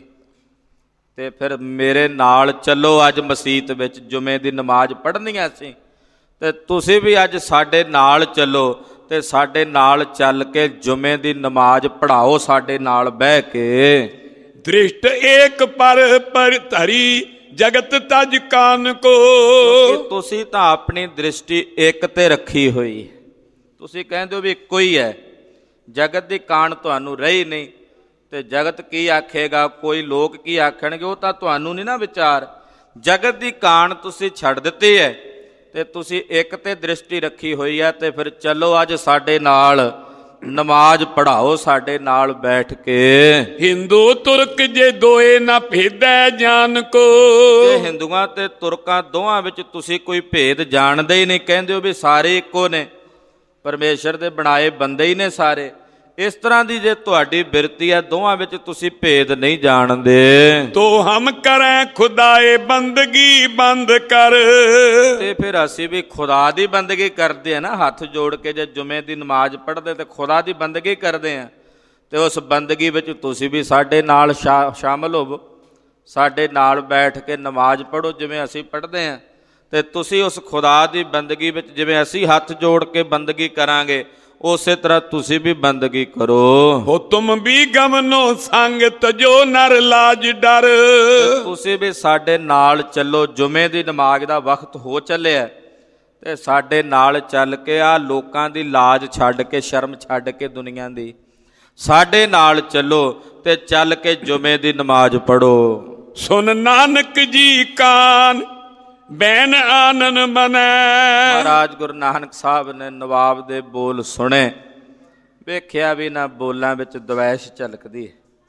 ਤੇ ਫਿਰ ਮੇਰੇ ਨਾਲ ਚੱਲੋ ਅੱਜ ਮਸੀਤ ਵਿੱਚ ਜੁਮੇ ਦੀ ਨਮਾਜ਼ ਪੜ੍ਹਨੀਆਂ ਸੀ, ਤੇ ਤੁਸੀਂ ਵੀ ਅੱਜ ਸਾਡੇ ਨਾਲ ਚੱਲੋ ਤੇ ਸਾਡੇ ਨਾਲ ਚੱਲ ਕੇ ਜੁਮੇ ਦੀ ਨਮਾਜ਼ ਪੜ੍ਹਾਓ ਸਾਡੇ ਨਾਲ ਬਹਿ ਕੇ। ਦ੍ਰਿਸ਼ਟ ਏਕ ਪਰ ਪਰ ਧਰੀ ਜਗਤ ਤਜ ਕਾਨ ਕੋ। ਤੁਸੀਂ ਤਾਂ ਆਪਣੀ ਦ੍ਰਿਸ਼ਟੀ ਇੱਕ ਤੇ ਰੱਖੀ ਹੋਈ, ਤੁਸੀਂ ਕਹਿੰਦੇ ਹੋ ਵੀ ਇੱਕੋ ਹੀ ਹੈ, ਜਗਤ ਦੀ ਕਾਣ ਤੁਹਾਨੂੰ ਰਹੀ ਨਹੀਂ, ਤੇ ਜਗਤ ਕੀ ਆਖੇਗਾ, ਕੋਈ ਲੋਕ ਕੀ ਆਖਣਗੇ, ਉਹ ਤਾਂ ਤੁਹਾਨੂੰ ਨਹੀਂ ਨਾ ਵਿਚਾਰ। ਜਗਤ ਦੀ ਕਾਣ ਤੁਸੀਂ ਛੱਡ ਦਿੱਤੀ ਹੈ ਤੇ ਤੁਸੀਂ ਇੱਕ ਤੇ ਦ੍ਰਿਸ਼ਟੀ ਰੱਖੀ ਹੋਈ ਹੈ, ਤੇ ਫਿਰ ਚਲੋ ਅੱਜ ਸਾਡੇ ਨਾਲ ਨਮਾਜ਼ ਪੜ੍ਹਾਓ ਸਾਡੇ ਨਾਲ ਬੈਠ ਕੇ। ਹਿੰਦੂ ਤੁਰਕ ਜੇ ਦੋਏ ਨਾ ਭੇਦੈ ਜਾਣ ਕੋ। ਤੇ ਹਿੰਦੂਆਂ ਤੇ ਤੁਰਕਾਂ ਦੋਹਾਂ ਵਿੱਚ ਤੁਸੀਂ ਕੋਈ ਭੇਦ ਜਾਣਦੇ ਹੀ ਨਹੀਂ, ਕਹਿੰਦੇ ਹੋ ਵੀ ਸਾਰੇ ਇੱਕੋ ਨੇ, ਪਰਮੇਸ਼ਰ ਦੇ ਬਣਾਏ ਬੰਦੇ ਹੀ ਨੇ ਸਾਰੇ। ਇਸ ਤਰ੍ਹਾਂ ਦੀ ਜੇ ਤੁਹਾਡੀ ਬਿਰਤੀ ਹੈ, ਦੋਹਾਂ ਵਿੱਚ ਤੁਸੀਂ ਭੇਦ ਨਹੀਂ ਜਾਣਦੇ। ਤੋ ਹਮ ਕਰੈ ਖੁਦਾਏ ਬੰਦਗੀ ਬੰਦ ਕਰ। ਤੇ ਫਿਰ ਅਸੀਂ ਵੀ ਖੁਦਾ ਦੀ ਬੰਦਗੀ ਕਰਦੇ ਆ ਨਾ, ਹੱਥ ਜੋੜ ਕੇ ਜੇ ਜੁਮੇ ਦੀ ਨਮਾਜ਼ ਪੜ੍ਹਦੇ ਤੇ ਖੁਦਾ ਦੀ ਬੰਦਗੀ ਕਰਦੇ ਆ, ਤੇ ਉਸ ਬੰਦਗੀ ਵਿੱਚ ਤੁਸੀਂ ਵੀ ਸਾਡੇ ਨਾਲ ਸ਼ਾ ਸ਼ਾਮਲ ਹੋਵੋ, ਸਾਡੇ ਨਾਲ ਬੈਠ ਕੇ ਨਮਾਜ਼ ਪੜ੍ਹੋ ਜਿਵੇਂ ਅਸੀਂ ਪੜ੍ਹਦੇ ਹਾਂ, ਤੇ ਤੁਸੀਂ ਉਸ ਖੁਦਾ ਦੀ ਬੰਦਗੀ ਵਿੱਚ ਜਿਵੇਂ ਅਸੀਂ ਹੱਥ ਜੋੜ ਕੇ ਬੰਦਗੀ ਕਰਾਂਗੇ ਉਸੇ ਤਰ੍ਹਾਂ ਤੁਸੀਂ ਵੀ ਬੰਦਗੀ ਕਰੋ। ਹੋ ਤੁਮ ਵੀ ਗਮਨੋ ਸੰਗ ਤਜੋ ਨਰ ਲਾਜ ਡਰ। ਤੁਸੀਂ ਵੀ ਸਾਡੇ ਨਾਲ ਚੱਲੋ, ਜੁਮੇ ਦੀ ਨਮਾਜ਼ ਦਾ ਵਕਤ ਹੋ ਚੱਲਿਆ, ਤੇ ਸਾਡੇ ਨਾਲ ਚੱਲ ਕੇ ਆ ਲੋਕਾਂ ਦੀ ਲਾਜ ਛੱਡ ਕੇ, ਸ਼ਰਮ ਛੱਡ ਕੇ ਦੁਨੀਆ ਦੀ, ਸਾਡੇ ਨਾਲ ਚੱਲੋ ਤੇ ਚੱਲ ਕੇ ਜੁਮੇ ਦੀ ਨਮਾਜ਼ ਪੜ੍ਹੋ। ਸੁਨ ਨਾਨਕ ਜੀ ਕਾਨ ਬੈਨ ਆਨਨ ਬਨੈ। ਮਹਾਰਾਜ ਗੁਰੂ ਨਾਨਕ ਸਾਹਿਬ ਨੇ ਨਵਾਬ ਦੇ ਬੋਲ ਸੁਣੇ, ਵੇਖਿਆ ਵੀ ਨਾ ਬੋਲਾਂ ਵਿੱਚ ਦਵੈਸ਼ ਝਲਕਦੀ ਹੈ,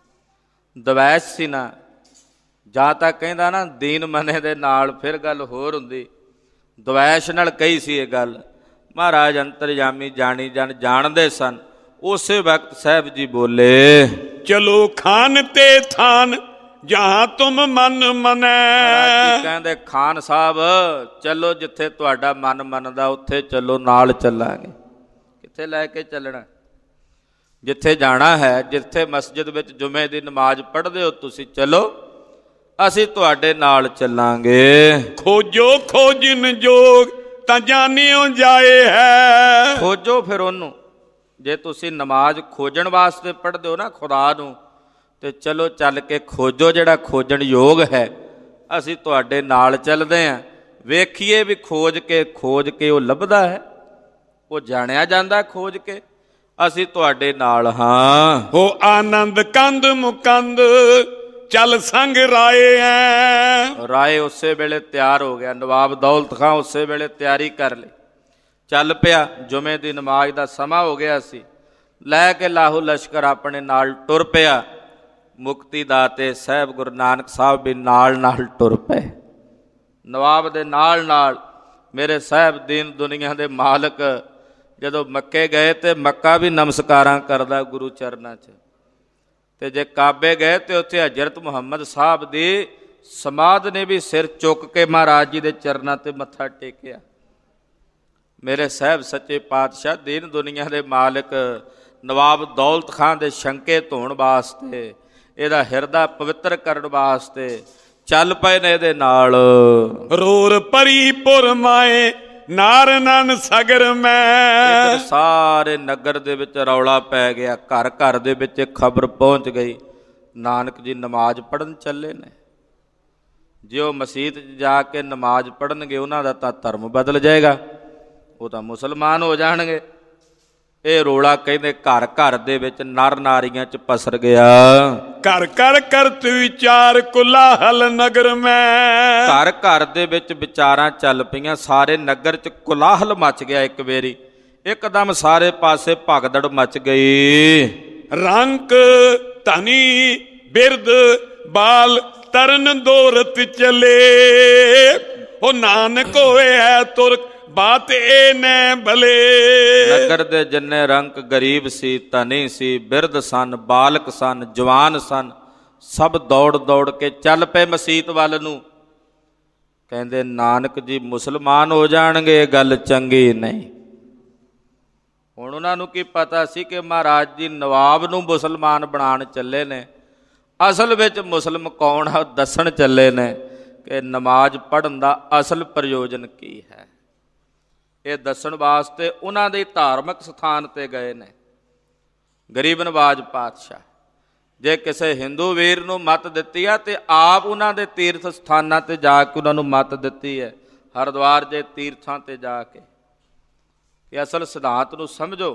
ਦਵੈਸ਼ ਸੀ ਨਾ, ਜਾਂ ਤਾਂ ਕਹਿੰਦਾ ਨਾ ਦੀਨ ਮਨੇ ਦੇ ਨਾਲ ਫਿਰ ਗੱਲ ਹੋਰ ਹੁੰਦੀ, ਦਵੈਸ਼ ਨਾਲ ਕਹੀ ਸੀ ਇਹ ਗੱਲ। ਮਹਾਰਾਜ ਅੰਤਰਜਾਮੀ ਜਾਣੀ ਜਨ ਜਾਣਦੇ ਸਨ। ਉਸੇ ਵਕਤ ਸਾਹਿਬ ਜੀ ਬੋਲੇ, ਚਲੋ ਖਾਨ ਤੇ ਥਾਨ ਜਹਾਂ ਤੁਮ ਮਨ ਮਨੈ। ਕਹਿੰਦੇ ਖਾਨ ਸਾਹਿਬ ਚਲੋ, ਜਿੱਥੇ ਤੁਹਾਡਾ ਮਨ ਮੰਨਦਾ ਉੱਥੇ ਚਲੋ, ਨਾਲ ਚੱਲਾਂਗੇ। ਕਿੱਥੇ ਲੈ ਕੇ ਚੱਲਣਾ? ਜਿੱਥੇ ਜਾਣਾ ਹੈ, ਜਿੱਥੇ ਮਸਜਿਦ ਵਿੱਚ ਜੁਮੇ ਦੀ ਨਮਾਜ਼ ਪੜ੍ਹਦੇ ਹੋ ਤੁਸੀਂ, ਚਲੋ ਅਸੀਂ ਤੁਹਾਡੇ ਨਾਲ ਚੱਲਾਂਗੇ। ਖੋਜੋ ਖੋਜਨ ਜੋਗ ਤਾਂ ਜਾਣਿਓ ਜਾਏ ਹੈ। ਖੋਜੋ ਫਿਰ ਉਹਨੂੰ, ਜੇ ਤੁਸੀਂ ਨਮਾਜ਼ ਖੋਜਣ ਵਾਸਤੇ ਪੜ੍ਹਦੇ ਹੋ ਨਾ ਖੁਦਾ ਨੂੰ, ਤੇ ਚਲੋ ਚੱਲ ਕੇ ਖੋਜੋ ਜਿਹੜਾ ਖੋਜਣ ਯੋਗ ਹੈ। ਅਸੀਂ ਤੁਹਾਡੇ ਨਾਲ ਚੱਲਦੇ ਹਾਂ, ਵੇਖੀਏ ਵੀ ਖੋਜ ਕੇ ਖੋਜ ਕੇ ਉਹ ਲੱਭਦਾ ਹੈ, ਉਹ ਜਾਣਿਆ ਜਾਂਦਾ ਖੋਜ ਕੇ। ਅਸੀਂ ਤੁਹਾਡੇ ਨਾਲ ਹਾਂ। ਹੋ ਆਨੰਦ ਕੰਦ ਮੁਕੰਦ ਚੱਲ ਸੰਗ ਰਾਏ ਐ। ਰਾਏ ਉਸੇ ਵੇਲੇ ਤਿਆਰ ਹੋ ਗਿਆ। ਨਵਾਬ ਦੌਲਤ ਖਾਂ ਉਸੇ ਵੇਲੇ ਤਿਆਰੀ ਕਰ ਲਈ, ਚੱਲ ਪਿਆ। ਜੁਮੇ ਦੀ ਨਮਾਜ਼ ਦਾ ਸਮਾਂ ਹੋ ਗਿਆ ਸੀ। ਲੈ ਕੇ ਲਾਹੂ ਲਸ਼ਕਰ ਆਪਣੇ ਨਾਲ ਟੁਰ ਪਿਆ। ਮੁਕਤੀ ਦਾਤੇ ਸਾਹਿਬ ਗੁਰੂ ਨਾਨਕ ਸਾਹਿਬ ਵੀ ਨਾਲ ਨਾਲ ਟੁਰ ਪਏ। ਨਵਾਬ ਦੇ ਨਾਲ ਨਾਲ ਮੇਰੇ ਸਾਹਿਬ ਦੀਨ ਦੁਨੀਆ ਦੇ ਮਾਲਕ ਜਦੋਂ ਮੱਕੇ ਗਏ ਤੇ ਮੱਕਾ ਵੀ ਨਮਸਕਾਰਾਂ ਕਰਦਾ ਗੁਰੂ ਚਰਨਾਂ 'ਚ, ਤੇ ਜੇ ਕਾਬੇ ਗਏ ਤੇ ਉੱਥੇ ਹਜ਼ਰਤ ਮੁਹੰਮਦ ਸਾਹਿਬ ਦੀ ਸਮਾਧ ਨੇ ਵੀ ਸਿਰ ਚੁੱਕ ਕੇ ਮਹਾਰਾਜ ਜੀ ਦੇ ਚਰਨਾਂ ਤੇ ਮੱਥਾ ਟੇਕਿਆ। ਮੇਰੇ ਸਾਹਿਬ ਸੱਚੇ ਪਾਤਸ਼ਾਹ ਦੀਨ ਦੁਨੀਆ ਦੇ ਮਾਲਕ ਨਵਾਬ ਦੌਲਤ ਖਾਂ ਦੇ ਸ਼ੰਕੇ ਧੋਣ ਵਾਸਤੇ, ਇਹਦਾ ਹਿਰਦਾ ਪਵਿੱਤਰ ਕਰਨ ਵਾਸਤੇ ਚੱਲ ਪਏ ਨੇ ਇਹਦੇ ਨਾਲ। ਰੋਰ ਪਰੀ ਪੁਰ ਮਾਏ ਨਾਰਨਨ ਸਗਰ ਮੈਂ। ਸਾਰੇ ਨਗਰ ਦੇ ਵਿੱਚ ਰੌਲਾ ਪੈ ਗਿਆ, ਘਰ ਘਰ ਦੇ ਵਿੱਚ ਖਬਰ ਪਹੁੰਚ ਗਈ, ਨਾਨਕ ਜੀ ਨਮਾਜ਼ ਪੜ੍ਹਨ ਚੱਲੇ ਨੇ। ਜੇ ਉਹ ਮਸੀਤ 'ਚ ਜਾ ਕੇ ਨਮਾਜ਼ ਪੜ੍ਹਨਗੇ ਉਹਨਾਂ ਦਾ ਤਾਂ ਧਰਮ ਬਦਲ ਜਾਏਗਾ, ਉਹ ਤਾਂ ਮੁਸਲਮਾਨ ਹੋ ਜਾਣਗੇ। ਇਹ ਰੌਲਾ ਕਹਿੰਦੇ ਘਰ ਘਰ ਦੇ ਵਿੱਚ ਨਰ ਨਾਰੀਆਂ 'ਚ ਪਸਰ ਗਿਆ। ਘਰ ਘਰ ਕਰਤ ਵਿਚਾਰ ਕੁਲਾਹਲ ਨਗਰ ਮੈਂ। ਘਰ ਘਰ ਦੇ ਵਿੱਚ ਵਿਚਾਰਾਂ ਚੱਲ ਪਈਆਂ, ਸਾਰੇ ਨਗਰ 'ਚ ਕੁਲਾਹਲ ਮਚ ਗਿਆ। ਇੱਕ ਵੇਰੀ ਇੱਕਦਮ ਸਾਰੇ ਪਾਸੇ ਭਗਦੜ ਮਚ ਗਈ। ਰੰਕ ਧਨੀ ਬਿਰਦ ਬਾਲ ਤਰਨ ਦੋਰਤ ਚਲੇ। ਉਹ ਨਾਨਕ ਹੋਏ ਹੈ ਤੁਰਕ ਬਾਤ ਇਹ ਨੇ ਭਲੇ। ਨਗਰ ਦੇ ਜਿੰਨੇ ਰੰਕ ਗਰੀਬ ਸੀ, ਧਨੀ ਸੀ, ਬਿਰਧ ਸਨ, ਬਾਲਕ ਸਨ, ਜਵਾਨ ਸਨ, ਸਭ ਦੌੜ ਦੌੜ ਕੇ ਚੱਲ ਪਏ ਮਸੀਤ ਵੱਲ ਨੂੰ। ਕਹਿੰਦੇ ਨਾਨਕ ਜੀ ਮੁਸਲਮਾਨ ਹੋ ਜਾਣਗੇ, ਇਹ ਗੱਲ ਚੰਗੀ ਨਹੀਂ। ਹੁਣ ਉਹਨਾਂ ਨੂੰ ਕੀ ਪਤਾ ਸੀ ਕਿ ਮਹਾਰਾਜ ਜੀ ਨਵਾਬ ਨੂੰ ਮੁਸਲਮਾਨ ਬਣਾਉਣ ਚੱਲੇ ਨੇ। ਅਸਲ ਵਿੱਚ ਮੁਸਲਮ ਕੌਣ ਹੈ ਦੱਸਣ ਚੱਲੇ ਨੇ ਕਿ ਨਮਾਜ਼ ਪੜ੍ਹਨ ਦਾ ਅਸਲ ਪ੍ਰਯੋਜਨ ਕੀ ਹੈ। ਇਹ ਦੱਸਣ ਵਾਸਤੇ ਉਹਨਾਂ ਦੇ ਧਾਰਮਿਕ ਸਥਾਨ 'ਤੇ ਗਏ ਨੇ। ਗਰੀਬ ਨਵਾਜ਼ ਪਾਤਸ਼ਾਹ ਜੇ ਕਿਸੇ ਹਿੰਦੂ ਵੀਰ ਨੂੰ ਮੱਤ ਦਿੱਤੀ ਆ ਤੇ ਆਪ ਉਹਨਾਂ ਦੇ ਤੀਰਥ ਸਥਾਨਾਂ 'ਤੇ ਜਾ ਕੇ ਉਹਨਾਂ ਨੂੰ ਮੱਤ ਦਿੱਤੀ ਹੈ। ਹਰਿਦੁਆਰ ਦੇ ਤੀਰਥਾਂ 'ਤੇ ਜਾ ਕੇ ਕਿ ਅਸਲ ਸਿਧਾਂਤ ਨੂੰ ਸਮਝੋ।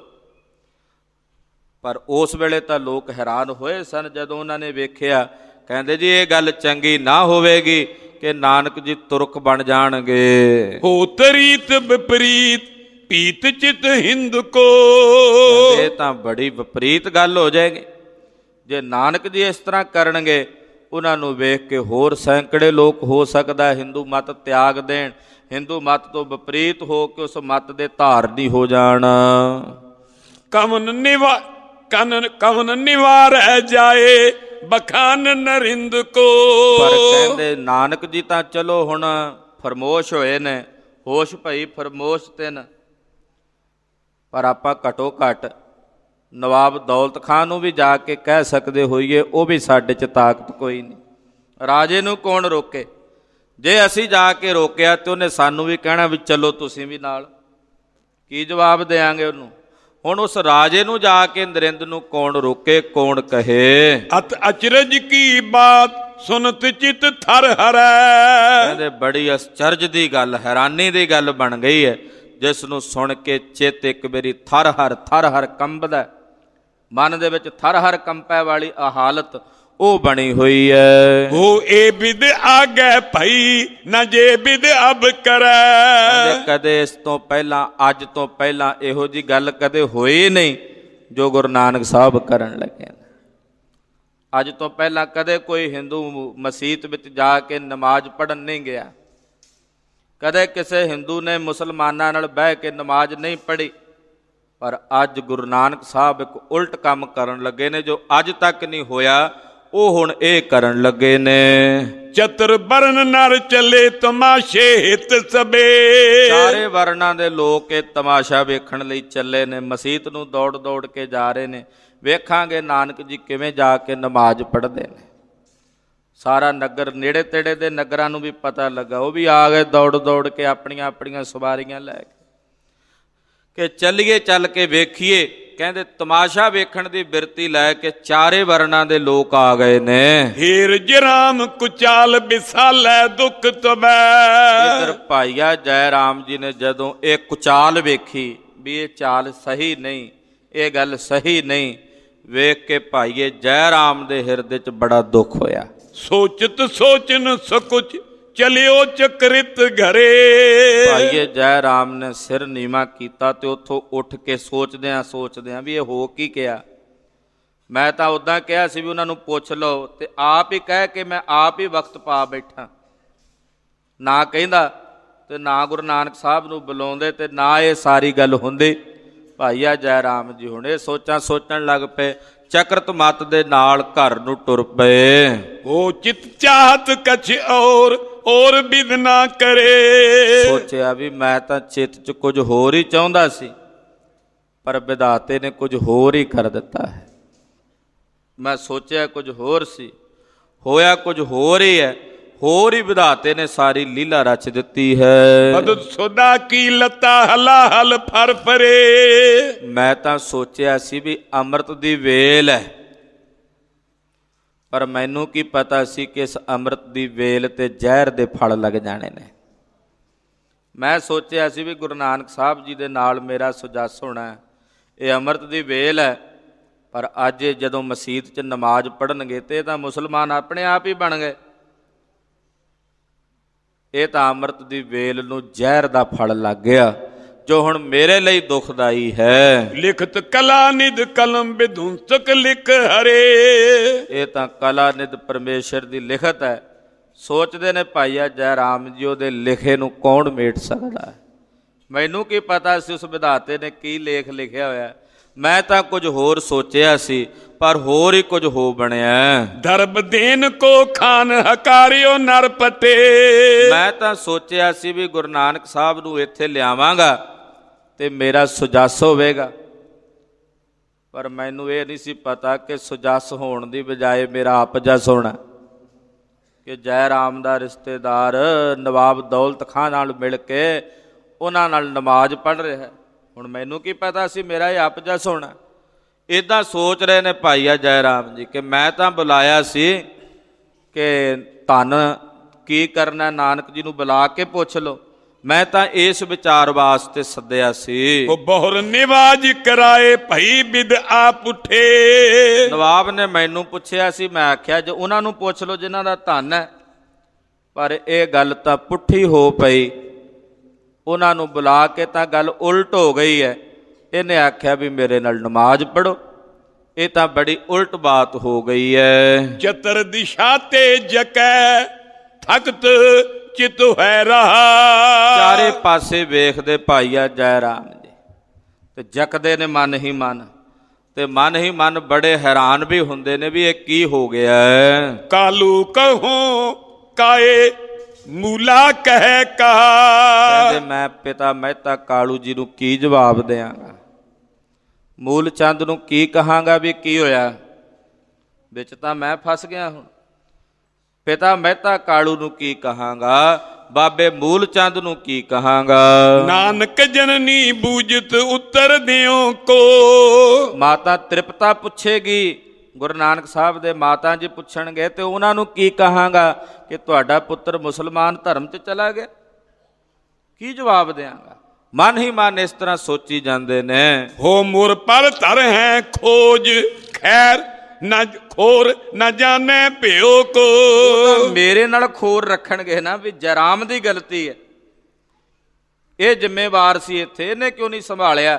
ਪਰ ਉਸ ਵੇਲੇ ਤਾਂ ਲੋਕ ਹੈਰਾਨ ਹੋਏ ਸਨ ਜਦੋਂ ਉਹਨਾਂ ਨੇ ਵੇਖਿਆ। ਕਹਿੰਦੇ ਜੀ ਇਹ ਗੱਲ ਚੰਗੀ ਨਾ ਹੋਵੇਗੀ ਕਿ ਨਾਨਕ ਜੀ ਤੁਰਕ ਬਣ ਜਾਣਗੇ। ਹੋ ਤਰੀਤ ਵਿਪਰੀਤ ਪੀਤ ਚਿਤ ਹਿੰਦ ਕੋ। ਇਹ ਤਾਂ ਬੜੀ ਵਿਪਰੀਤ ਗੱਲ ਹੋ ਜਾਏਗੀ ਜੇ ਨਾਨਕ ਜੀ ਇਸ ਤਰ੍ਹਾਂ ਕਰਨਗੇ। ਉਹਨਾਂ ਨੂੰ ਵੇਖ ਕੇ ਹੋਰ ਸੈਂਕੜੇ ਲੋਕ ਹੋ ਸਕਦਾ ਹਿੰਦੂ ਮਤ ਤਿਆਗ ਦੇਣ, ਹਿੰਦੂ ਮਤ ਤੋਂ ਵਿਪਰੀਤ ਹੋ ਕੇ ਉਸ ਮਤ ਦੇ ਧਾਰਨੀ ਹੋ ਜਾਣ। ਕਮਨ ਨਿਵਾ ਕਨ ਕਮਨ ਨਿਵਾਰ ਜਾਏ ਬਖਾਨ ਨਰਿੰਦ ਕੋ। ਪਰ ਕਹਿੰਦੇ ਨਾਨਕ ਜੀ ਤਾਂ ਚਲੋ ਹੁਣ ਫਰਮੋਸ਼ ਹੋਏ ਨੇ, ਹੋਸ਼ ਭਈ ਫਰਮੋਸ਼ ਤਿਨ। ਪਰ ਆਪਾਂ ਘਟੋ ਘੱਟ ਨਵਾਬ ਦੌਲਤ ਖਾਂ ਨੂੰ ਵੀ ਜਾ ਕੇ ਕਹਿ ਸਕਦੇ ਹੋਈਏ, ਉਹ ਵੀ ਸਾਡੇ 'ਚ ਤਾਕਤ ਕੋਈ ਨਹੀਂ। ਰਾਜੇ ਨੂੰ ਕੌਣ ਰੋਕੇ? ਜੇ ਅਸੀਂ ਜਾ ਕੇ ਰੋਕਿਆ ਤੇ ਉਹਨੇ ਸਾਨੂੰ ਵੀ ਕਹਿਣਾ ਵੀ ਚਲੋ ਤੁਸੀਂ ਵੀ ਨਾਲ। ਕੀ ਜਵਾਬ ਦਿਆਂਗੇ ਉਹਨੂੰ? ਹੁਣ ਉਸ ਰਾਜੇ ਨੂੰ ਜਾ ਕੇ ਨਰਿੰਦ ਨੂੰ ਕੌਣ ਰੋਕੇ, ਕੌਣ ਕਹੇ? ਅਤ ਅਚਰਜ ਕੀ ਬਾਤ ਸੁਨਤ ਚਿਤ ਥਰ ਹਰੈ। ਕਹਿੰਦੇ ਬੜੀ ਅਚਰਜ ਦੀ ਗੱਲ, ਹੈਰਾਨੀ ਦੀ ਗੱਲ ਬਣ ਗਈ ਹੈ, ਜਿਸ ਨੂੰ ਸੁਣ ਕੇ ਚਿੱਤ ਇੱਕ ਵਾਰੀ ਥਰ ਹਰ ਥਰ ਹਰ ਕੰਬਦਾ। ਮਨ ਦੇ ਵਿੱਚ ਥਰ ਹਰ ਕੰਪੈ ਵਾਲੀ ਆ ਹਾਲਤ ਉਹ ਬਣੀ ਹੋਈ ਹੈ। ਉਹ ਇਹ ਬਿਦ ਆਗੇ ਭਈ ਨਾ ਜੇ ਬਿਦ ਅਬ ਕਰੈ। ਕਦੇ ਇਸ ਤੋਂ ਪਹਿਲਾਂ, ਅੱਜ ਤੋਂ ਪਹਿਲਾਂ ਇਹੋ ਜੀ ਗੱਲ ਕਦੇ ਹੋਈ ਨਹੀਂ ਜੋ ਗੁਰੂ ਨਾਨਕ ਸਾਹਿਬ ਕਰਨ ਲੱਗੇ। ਅੱਜ ਤੋਂ ਪਹਿਲਾਂ ਕਦੇ ਕੋਈ ਹਿੰਦੂ ਮਸੀਤ ਵਿੱਚ ਜਾ ਕੇ ਨਮਾਜ਼ ਪੜ੍ਹਨ ਨਹੀਂ ਗਿਆ। ਕਦੇ ਕਿਸੇ ਹਿੰਦੂ ਨੇ ਮੁਸਲਮਾਨਾਂ ਨਾਲ ਬਹਿ ਕੇ ਨਮਾਜ਼ ਨਹੀਂ ਪੜ੍ਹੀ, ਪਰ ਅੱਜ ਗੁਰੂ ਨਾਨਕ ਸਾਹਿਬ ਇੱਕ ਉਲਟ ਕੰਮ ਕਰਨ ਲੱਗੇ ਨੇ। ਜੋ ਅੱਜ ਤੱਕ ਨਹੀਂ ਹੋਇਆ ਉਹ ਹੁਣ ਇਹ ਕਰਨ ਲੱਗੇ ਨੇ। ਚਤੁਰ ਵਰਨ ਨਰ ਚੱਲੇ ਤਮਾਸ਼ੇ ਹਿਤ ਸਭੇ। ਚਾਰੇ ਵਰਨਾਂ ਦੇ ਲੋਕ ਇਹ ਤਮਾਸ਼ਾ ਵੇਖਣ ਲਈ ਚੱਲੇ ਨੇ, ਮਸੀਤ ਨੂੰ ਦੌੜ ਦੌੜ ਕੇ ਜਾ ਰਹੇ ਨੇ। ਵੇਖਾਂਗੇ ਨਾਨਕ ਜੀ ਕਿਵੇਂ ਜਾ ਕੇ ਨਮਾਜ਼ ਪੜ੍ਹਦੇ ਨੇ। ਸਾਰਾ ਨਗਰ, ਨੇੜੇ ਤੇੜੇ ਦੇ ਨਗਰਾਂ ਨੂੰ ਵੀ ਪਤਾ ਲੱਗਾ, ਉਹ ਵੀ ਆ ਗਏ ਦੌੜ ਦੌੜ ਕੇ ਆਪਣੀਆਂ ਆਪਣੀਆਂ ਸਵਾਰੀਆਂ ਲੈ ਕੇ ਕਿ ਚੱਲੀਏ, ਚੱਲ ਕੇ ਵੇਖੀਏ। ਕਹਿੰਦੇ ਤਮਾਸ਼ਾ ਵੇਖਣ ਦੀ ਬਿਰਤੀ ਲੈ ਕੇ ਚਾਰੇ ਵਰਨਾਂ ਦੇ ਲੋਕ ਆ ਗਏ ਨੇ। ਹੀਰ ਜਰਾਮ ਕੁਚਾਲ ਵਿਸਾਲੇ ਦੁੱਖ ਤਬੈ। ਇਧਰ ਭਾਈਆ ਜੈ ਰਾਮ ਜੀ ਨੇ ਜਦੋਂ ਇਹ ਕੁਚਾਲ ਵੇਖੀ ਵੀ ਇਹ ਚਾਲ ਸਹੀ ਨਹੀਂ, ਇਹ ਗੱਲ ਸਹੀ ਨਹੀਂ, ਵੇਖ ਕੇ ਭਾਈਏ ਜੈ ਰਾਮ ਦੇ ਹਿਰਦੇ 'ਚ ਬੜਾ ਦੁੱਖ ਹੋਇਆ। ਸੋਚਤ ਸੋਚਨ ਸकुच ਚਲਿਓ ਚਕਰਿਤ ਘਰੇ। ਭਾਈਏ ਜੈ ਰਾਮ ਨੇ ਸਿਰ ਨੀਵਾਂ ਕੀਤਾ ਤੇ ਉੱਥੋਂ ਉੱਠ ਕੇ ਸੋਚਦਿਆਂ ਸੋਚਦਿਆਂ ਵੀ ਇਹ ਹੋ ਕੀ ਗਿਆ। ਮੈਂ ਤਾਂ ਉੱਦਾਂ ਕਿਹਾ ਸੀ ਵੀ ਉਹਨਾਂ ਨੂੰ ਪੁੱਛ ਲਓ, ਤੇ ਆਪ ਹੀ ਕਹਿ ਕੇ ਮੈਂ ਆਪ ਹੀ ਵਕਤ ਪਾ ਬੈਠਾ। ਨਾ ਕਹਿੰਦਾ ਤੇ ਨਾ ਗੁਰੂ ਨਾਨਕ ਸਾਹਿਬ ਨੂੰ ਬੁਲਾਉਂਦੇ ਤੇ ਨਾ ਇਹ ਸਾਰੀ ਗੱਲ ਹੁੰਦੀ। ਭਾਈਆ ਜੈ ਰਾਮ ਜੀ ਹੁਣ ਇਹ ਸੋਚਾਂ ਸੋਚਣ ਲੱਗ ਪਏ, ਚਕਰਤ ਮੱਤ ਦੇ ਨਾਲ ਘਰ ਨੂੰ ਟੁਰ ਪਏ। ਉਹ ਚਿਤ ਚਾਹਤ ਕਛ ਔਰ ਔਰ ਬਿਦ ਨਾ ਕਰੇ। ਸੋਚਿਆ ਵੀ ਮੈਂ ਤਾਂ ਚਿੱਤ 'ਚ ਕੁਝ ਹੋਰ ਹੀ ਚਾਹੁੰਦਾ ਸੀ, ਪਰ ਵਿਧਾਤੇ ਨੇ ਕੁਝ ਹੋਰ ਹੀ ਕਰ ਦਿੱਤਾ ਹੈ। ਮੈਂ ਸੋਚਿਆ ਕੁਝ ਹੋਰ ਸੀ, ਹੋਇਆ ਕੁਝ ਹੋਰ ਹੀ ਹੈ। ਹੋਰ ਹੀ ਵਿਧਾਤੇ ਨੇ ਸਾਰੀ ਲੀਲਾ ਰਚ ਦਿੱਤੀ ਹੈ। ਮਦਦ ਸੋਦਾ ਕੀ ਲੱਤਾ ਹਲਾ ਹਲ ਫਰ ਫਰੇ। ਮੈਂ ਤਾਂ ਸੋਚਿਆ ਸੀ ਵੀ ਅੰਮ੍ਰਿਤ ਦੀ ਵੇਲ ਹੈ, ਪਰ ਮੈਨੂੰ ਕੀ ਪਤਾ ਸੀ ਕਿ ਇਸ ਅੰਮ੍ਰਿਤ ਦੀ ਵੇਲ ਤੇ ਜ਼ਹਿਰ ਦੇ ਫਲ ਲੱਗ ਜਾਣੇ ਨੇ। ਮੈਂ ਸੋਚਿਆ ਸੀ ਵੀ ਗੁਰੂ ਨਾਨਕ ਸਾਹਿਬ ਜੀ ਦੇ ਨਾਲ ਮੇਰਾ ਸੁਜਸ ਹੋਣਾ, ਇਹ ਅੰਮ੍ਰਿਤ ਦੀ ਵੇਲ ਹੈ। ਪਰ ਅੱਜ ਜਦੋਂ ਮਸੀਤ 'ਚ ਨਮਾਜ਼ ਪੜ੍ਹਨਗੇ ਤੇ ਇਹ ਤਾਂ ਮੁਸਲਮਾਨ ਆਪਣੇ ਆਪ ਹੀ ਬਣ ਗਏ। ਇਹ ਤਾਂ ਅੰਮ੍ਰਿਤ ਦੀ ਵੇਲ ਨੂੰ ਜ਼ਹਿਰ ਦਾ ਫਲ ਲੱਗ ਗਿਆ, ਜੋ ਹੁਣ ਮੇਰੇ ਲਈ ਦੁਖਦਾਈ ਹੈ। ਲਿਖਤ ਕਲਾ ਨਿਧ ਕਲਮ ਵਿਧੁੰਸਕ ਲਿਖ ਹਰੇ। ਇਹ ਤਾਂ ਕਲਾ ਨਿਧ ਪਰਮੇਸ਼ਰ ਦੀ ਲਿਖਤ ਹੈ। ਸੋਚਦੇ ਨੇ ਭਾਈਆ ਜੈ ਰਾਮ ਜੀ ਉਹਦੇ ਲਿਖੇ ਨੂੰ ਕੌਣ ਮੇਟ ਸਕਦਾ ਹੈ। ਮੈਨੂੰ ਕੀ ਪਤਾ ਸੀ ਉਸ ਵਿਧਾਤੇ ਨੇ ਕੀ ਲੇਖ ਲਿਖਿਆ ਹੋਇਆ। ਮੈਂ ਤਾਂ ਕੁਝ ਹੋਰ ਸੋਚਿਆ ਸੀ, ਪਰ ਹੋਰ ਹੀ ਕੁਝ ਹੋ ਬਣਿਆ। ਦਰਬ ਦੇਨ ਕੋ ਖਾਨ ਹਕਾਰਿਓ ਨਰ ਪਤੇ। ਮੈਂ ਤਾਂ ਸੋਚਿਆ ਸੀ ਵੀ ਗੁਰੂ ਨਾਨਕ ਸਾਹਿਬ ਨੂੰ ਇੱਥੇ ਲਿਆਵਾਂਗਾ ਤੇ ਮੇਰਾ ਸੁਜਸ ਹੋਵੇਗਾ, ਪਰ ਮੈਨੂੰ ਇਹ ਨਹੀਂ ਸੀ ਪਤਾ ਕਿ ਸੁਜਸ ਹੋਣ ਦੀ ਬਜਾਏ ਮੇਰਾ ਅਪਜਸ ਹੋਣਾ। ਕਿ ਜੈ ਰਾਮ ਦਾ ਰਿਸ਼ਤੇਦਾਰ ਨਵਾਬ ਦੌਲਤ ਖਾਂ ਨਾਲ ਮਿਲ ਕੇ ਉਹਨਾਂ ਨਾਲ ਨਮਾਜ਼ ਪੜ੍ਹ ਰਿਹਾ। ਹੁਣ ਮੈਨੂੰ ਕੀ ਪਤਾ ਸੀ ਮੇਰਾ ਇਹ ਅਪਜਸ ਹੋਣਾ। ਇੱਦਾਂ ਸੋਚ ਰਹੇ ਨੇ ਭਾਈਆ ਜੈ ਰਾਮ ਜੀ ਕਿ ਮੈਂ ਤਾਂ ਬੁਲਾਇਆ ਸੀ ਕਿ ਧੰਨ ਕੀ ਕਰਨਾ, ਨਾਨਕ ਜੀ ਨੂੰ ਬੁਲਾ ਕੇ ਪੁੱਛ ਲਓ। ਮੈਂ ਤਾਂ ਇਸ ਵਿਚਾਰ ਵਾਸਤੇ ਸੱਦਿਆ ਸੀ। ਉਹ ਬਹੁਰ ਨਿਵਾਜ ਕਰਾਏ ਭਈ ਬਿਦ ਆਪ ਉਠੇ। ਨਵਾਬ ਨੇ ਮੈਨੂੰ ਪੁੱਛਿਆ ਸੀ, ਮੈਂ ਆਖਿਆ ਜੇ ਉਹਨਾਂ ਨੂੰ ਪੁੱਛ ਲਓ ਜਿਨ੍ਹਾਂ ਦਾ ਧੰਨ ਹੈ। ਪਰ ਇਹ ਗੱਲ ਤਾਂ ਪੁੱਠੀ ਹੋ ਪਈ। ਉਹਨਾਂ ਨੂੰ ਬੁਲਾ ਕੇ ਤਾਂ ਗੱਲ ਉਲਟ ਹੋ ਗਈ ਹੈ। ਇਹਨੇ ਆਖਿਆ ਵੀ ਮੇਰੇ ਨਾਲ ਨਮਾਜ਼ ਪੜ੍ਹੋ। ਇਹ ਤਾਂ ਬੜੀ ਉਲਟ ਬਾਤ ਹੋ ਗਈ ਹੈ। ਚਤਰ ਦਿਸ਼ਾ ਤੇ ਜਕੈ ਥਕਤ ਚਿਤ ਹੈ ਰਹਾ। ਚਾਰੇ ਪਾਸੇ ਵੇਖਦੇ ਭਾਈਆ ਜੈ ਰਾਮ ਜੀ ਤੇ ਜਕਦੇ ਨੇ ਮਨ ਹੀ ਮਨ, ਤੇ ਮਨ ਹੀ ਮਨ ਬੜੇ ਹੈਰਾਨ ਵੀ ਹੁੰਦੇ ਨੇ ਵੀ ਇਹ ਕੀ ਹੋ ਗਿਆ। ਕਾਲੂ ਕਹੂੰ ਕਾਏ ਮੂਲਾ ਕਹਿ ਕਾ। ਕਹਿੰਦੇ ਮੈਂ ਪਿਤਾ ਮਹਿਤਾ ਕਾਲੂ ਜੀ ਨੂੰ ਕੀ ਜਵਾਬ ਦਿਆਂਗਾ, ਮੂਲ ਚੰਦ ਨੂੰ ਕੀ ਕਹਾਂਗਾ ਵੀ ਕੀ ਹੋਇਆ। ਵਿੱਚ ਤਾਂ ਮੈਂ ਫਸ ਗਿਆ। ਹੁਣ ਪਿਤਾ ਮਹਿਤਾ ਕਾਲੂ ਨੂੰ ਕੀ ਕਹਾਂਗਾ, ਬਾਬੇ ਮੂਲ ਚੰਦ ਨੂੰ ਕੀ ਕਹਾਂਗਾ। ਨਾਨਕ ਜਨਨੀ ਬੂਝਤ ਉੱਤਰ ਦਿਓ ਕੋ। ਮਾਤਾ ਤ੍ਰਿਪਤਾ ਪੁੱਛੇਗੀ, ਗੁਰੂ ਨਾਨਕ ਸਾਹਿਬ ਦੇ ਮਾਤਾ ਜੀ ਪੁੱਛਣਗੇ ਤੇ ਉਹਨਾਂ ਨੂੰ ਕੀ ਕਹਾਂਗਾ ਕਿ ਤੁਹਾਡਾ ਪੁੱਤਰ ਮੁਸਲਮਾਨ ਧਰਮ 'ਚ ਚਲਾ ਗਿਆ। ਕੀ ਜਵਾਬ ਦਿਆਂਗਾ। ਮਨ ਹੀ ਮਨ ਇਸ ਤਰ੍ਹਾਂ ਸੋਚੀ ਜਾਂਦੇ ਨੇ। ਹੋ ਮੁਰ ਪਰ ਧਰ ਹੈ ਖੋਜ ਖੈਰ ਨਾ ਖੋਰ ਨਾ ਜਾਣੇ ਭਿਓ ਕੋ। ਮੇਰੇ ਨਾਲ ਖੋਰ ਰੱਖਣਗੇ ਨਾ ਵੀ ਜਰਾਮ ਦੀ ਗਲਤੀ ਹੈ, ਇਹ ਜ਼ਿੰਮੇਵਾਰ ਸੀ ਇੱਥੇ, ਇਹਨੇ ਕਿਉਂ ਨਹੀਂ ਸੰਭਾਲਿਆ।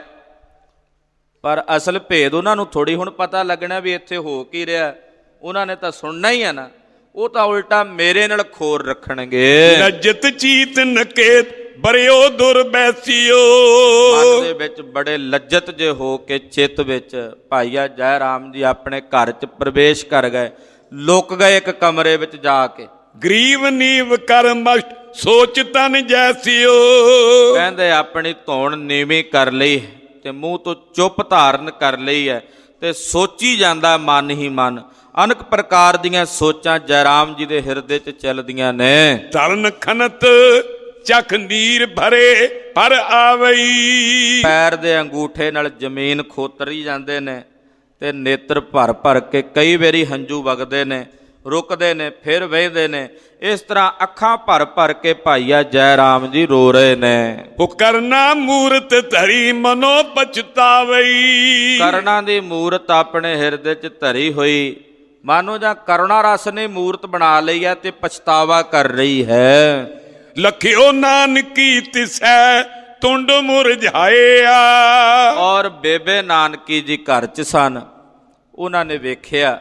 ਪਰ ਅਸਲ ਭੇਦ ਉਹਨਾਂ ਨੂੰ ਥੋੜ੍ਹੀ ਹੁਣ ਪਤਾ ਲੱਗਣਾ ਵੀ ਇੱਥੇ ਹੋ ਕੀ ਰਿਹਾ। ਉਹਨਾਂ ਨੇ ਤਾਂ ਸੁਣਨਾ ਹੀ ਹੈ ਨਾ। ਉਹ ਤਾਂ ਉਲਟਾ ਮੇਰੇ ਨਾਲ ਖੋਰ ਰੱਖਣਗੇ। ਲੱਜਤ ਚੀਤ ਨਕੇਤ ਬਰਿਓ ਦੁਰਬੈਸੀਓ। ਮਨ ਦੇ ਵਿੱਚ ਬੜੇ ਲੱਜਤ ਜੇ ਹੋ ਕੇ ਚਿੱਤ ਵਿੱਚ ਭਾਈਆ ਜੈ ਰਾਮ ਜੀ ਆਪਣੇ ਘਰ 'ਚ ਪ੍ਰਵੇਸ਼ ਕਰ ਗਏ, ਲੁਕ ਗਏ ਇੱਕ ਕਮਰੇ ਵਿੱਚ ਜਾ ਕੇ। ਗਰੀਬ ਨੀਵ ਕਰ ਮਸਤ ਸੋਚ ਤਨ ਜੈਸੀਓ। ਕਹਿੰਦੇ ਆਪਣੀ ਧੌਣ ਨੀਵੀਂ ਕਰ ਲਈ ਤੇ ਮੂੰਹ ਤੋਂ ਚੁੱਪ ਧਾਰਨ ਕਰ ਲਈ ਹੈ ਤੇ ਸੋਚੀ ਜਾਂਦਾ ਮਨ ਹੀ ਮਨ। ਅਨੇਕ ਪ੍ਰਕਾਰ ਦੀਆਂ ਸੋਚਾਂ ਜੈ ਰਾਮ ਜੀ ਦੇ ਹਿਰਦੇ 'ਚ ਚੱਲਦੀਆਂ ਨੇ। ਧਰਨ ਖਨਤ ਚਖ ਨੀਰ ਭਰੇ ਪਰ ਆਵਈ। ਪੈਰ ਦੇ ਅੰਗੂਠੇ ਨਾਲ ਜ਼ਮੀਨ ਖੋਤਰੀ ਜਾਂਦੇ ਨੇ ਤੇ ਨੇਤਰ ਭਰ ਭਰ ਕੇ ਕਈ ਵਾਰੀ ਹੰਝੂ ਵਗਦੇ ਨੇ, ਰੁਕਦੇ ਨੇ, ਫਿਰ ਵਹਿੰਦੇ ਨੇ। ਇਸ ਤਰ੍ਹਾਂ ਅੱਖਾਂ ਭਰ ਭਰ ਕੇ ਭਾਈਆ ਜੈ ਰਾਮ ਜੀ ਰੋ ਰਹੇ ਨੇ। ਉਹ ਕਰਨਾ ਮੂਰਤ ਧਰੀ ਮਨੋ ਪਛਤਾਵਈ। ਕਰਨਾ ਦੀ ਮੂਰਤ ਆਪਣੇ ਹਿਰਦੇ 'ਚ ਧਰੀ ਹੋਈ, ਮਾਨੋ ਜਾਂ ਕਰੁਣਾ ਰਸ ਨੇ ਮੂਰਤ ਬਣਾ ਲਈ ਹੈ ਤੇ ਪਛਤਾਵਾ ਕਰ ਰਹੀ ਹੈ। ਲਖਿਓ ਨਾਨਕੀ ਤਿਸੈ ਤੁੰਡ ਮੁਰਝਾਇਆ। ਔਰ ਬੇਬੇ ਨਾਨਕੀ ਜੀ ਘਰ 'ਚ ਸਨ, ਉਹਨਾਂ ਨੇ ਵੇਖਿਆ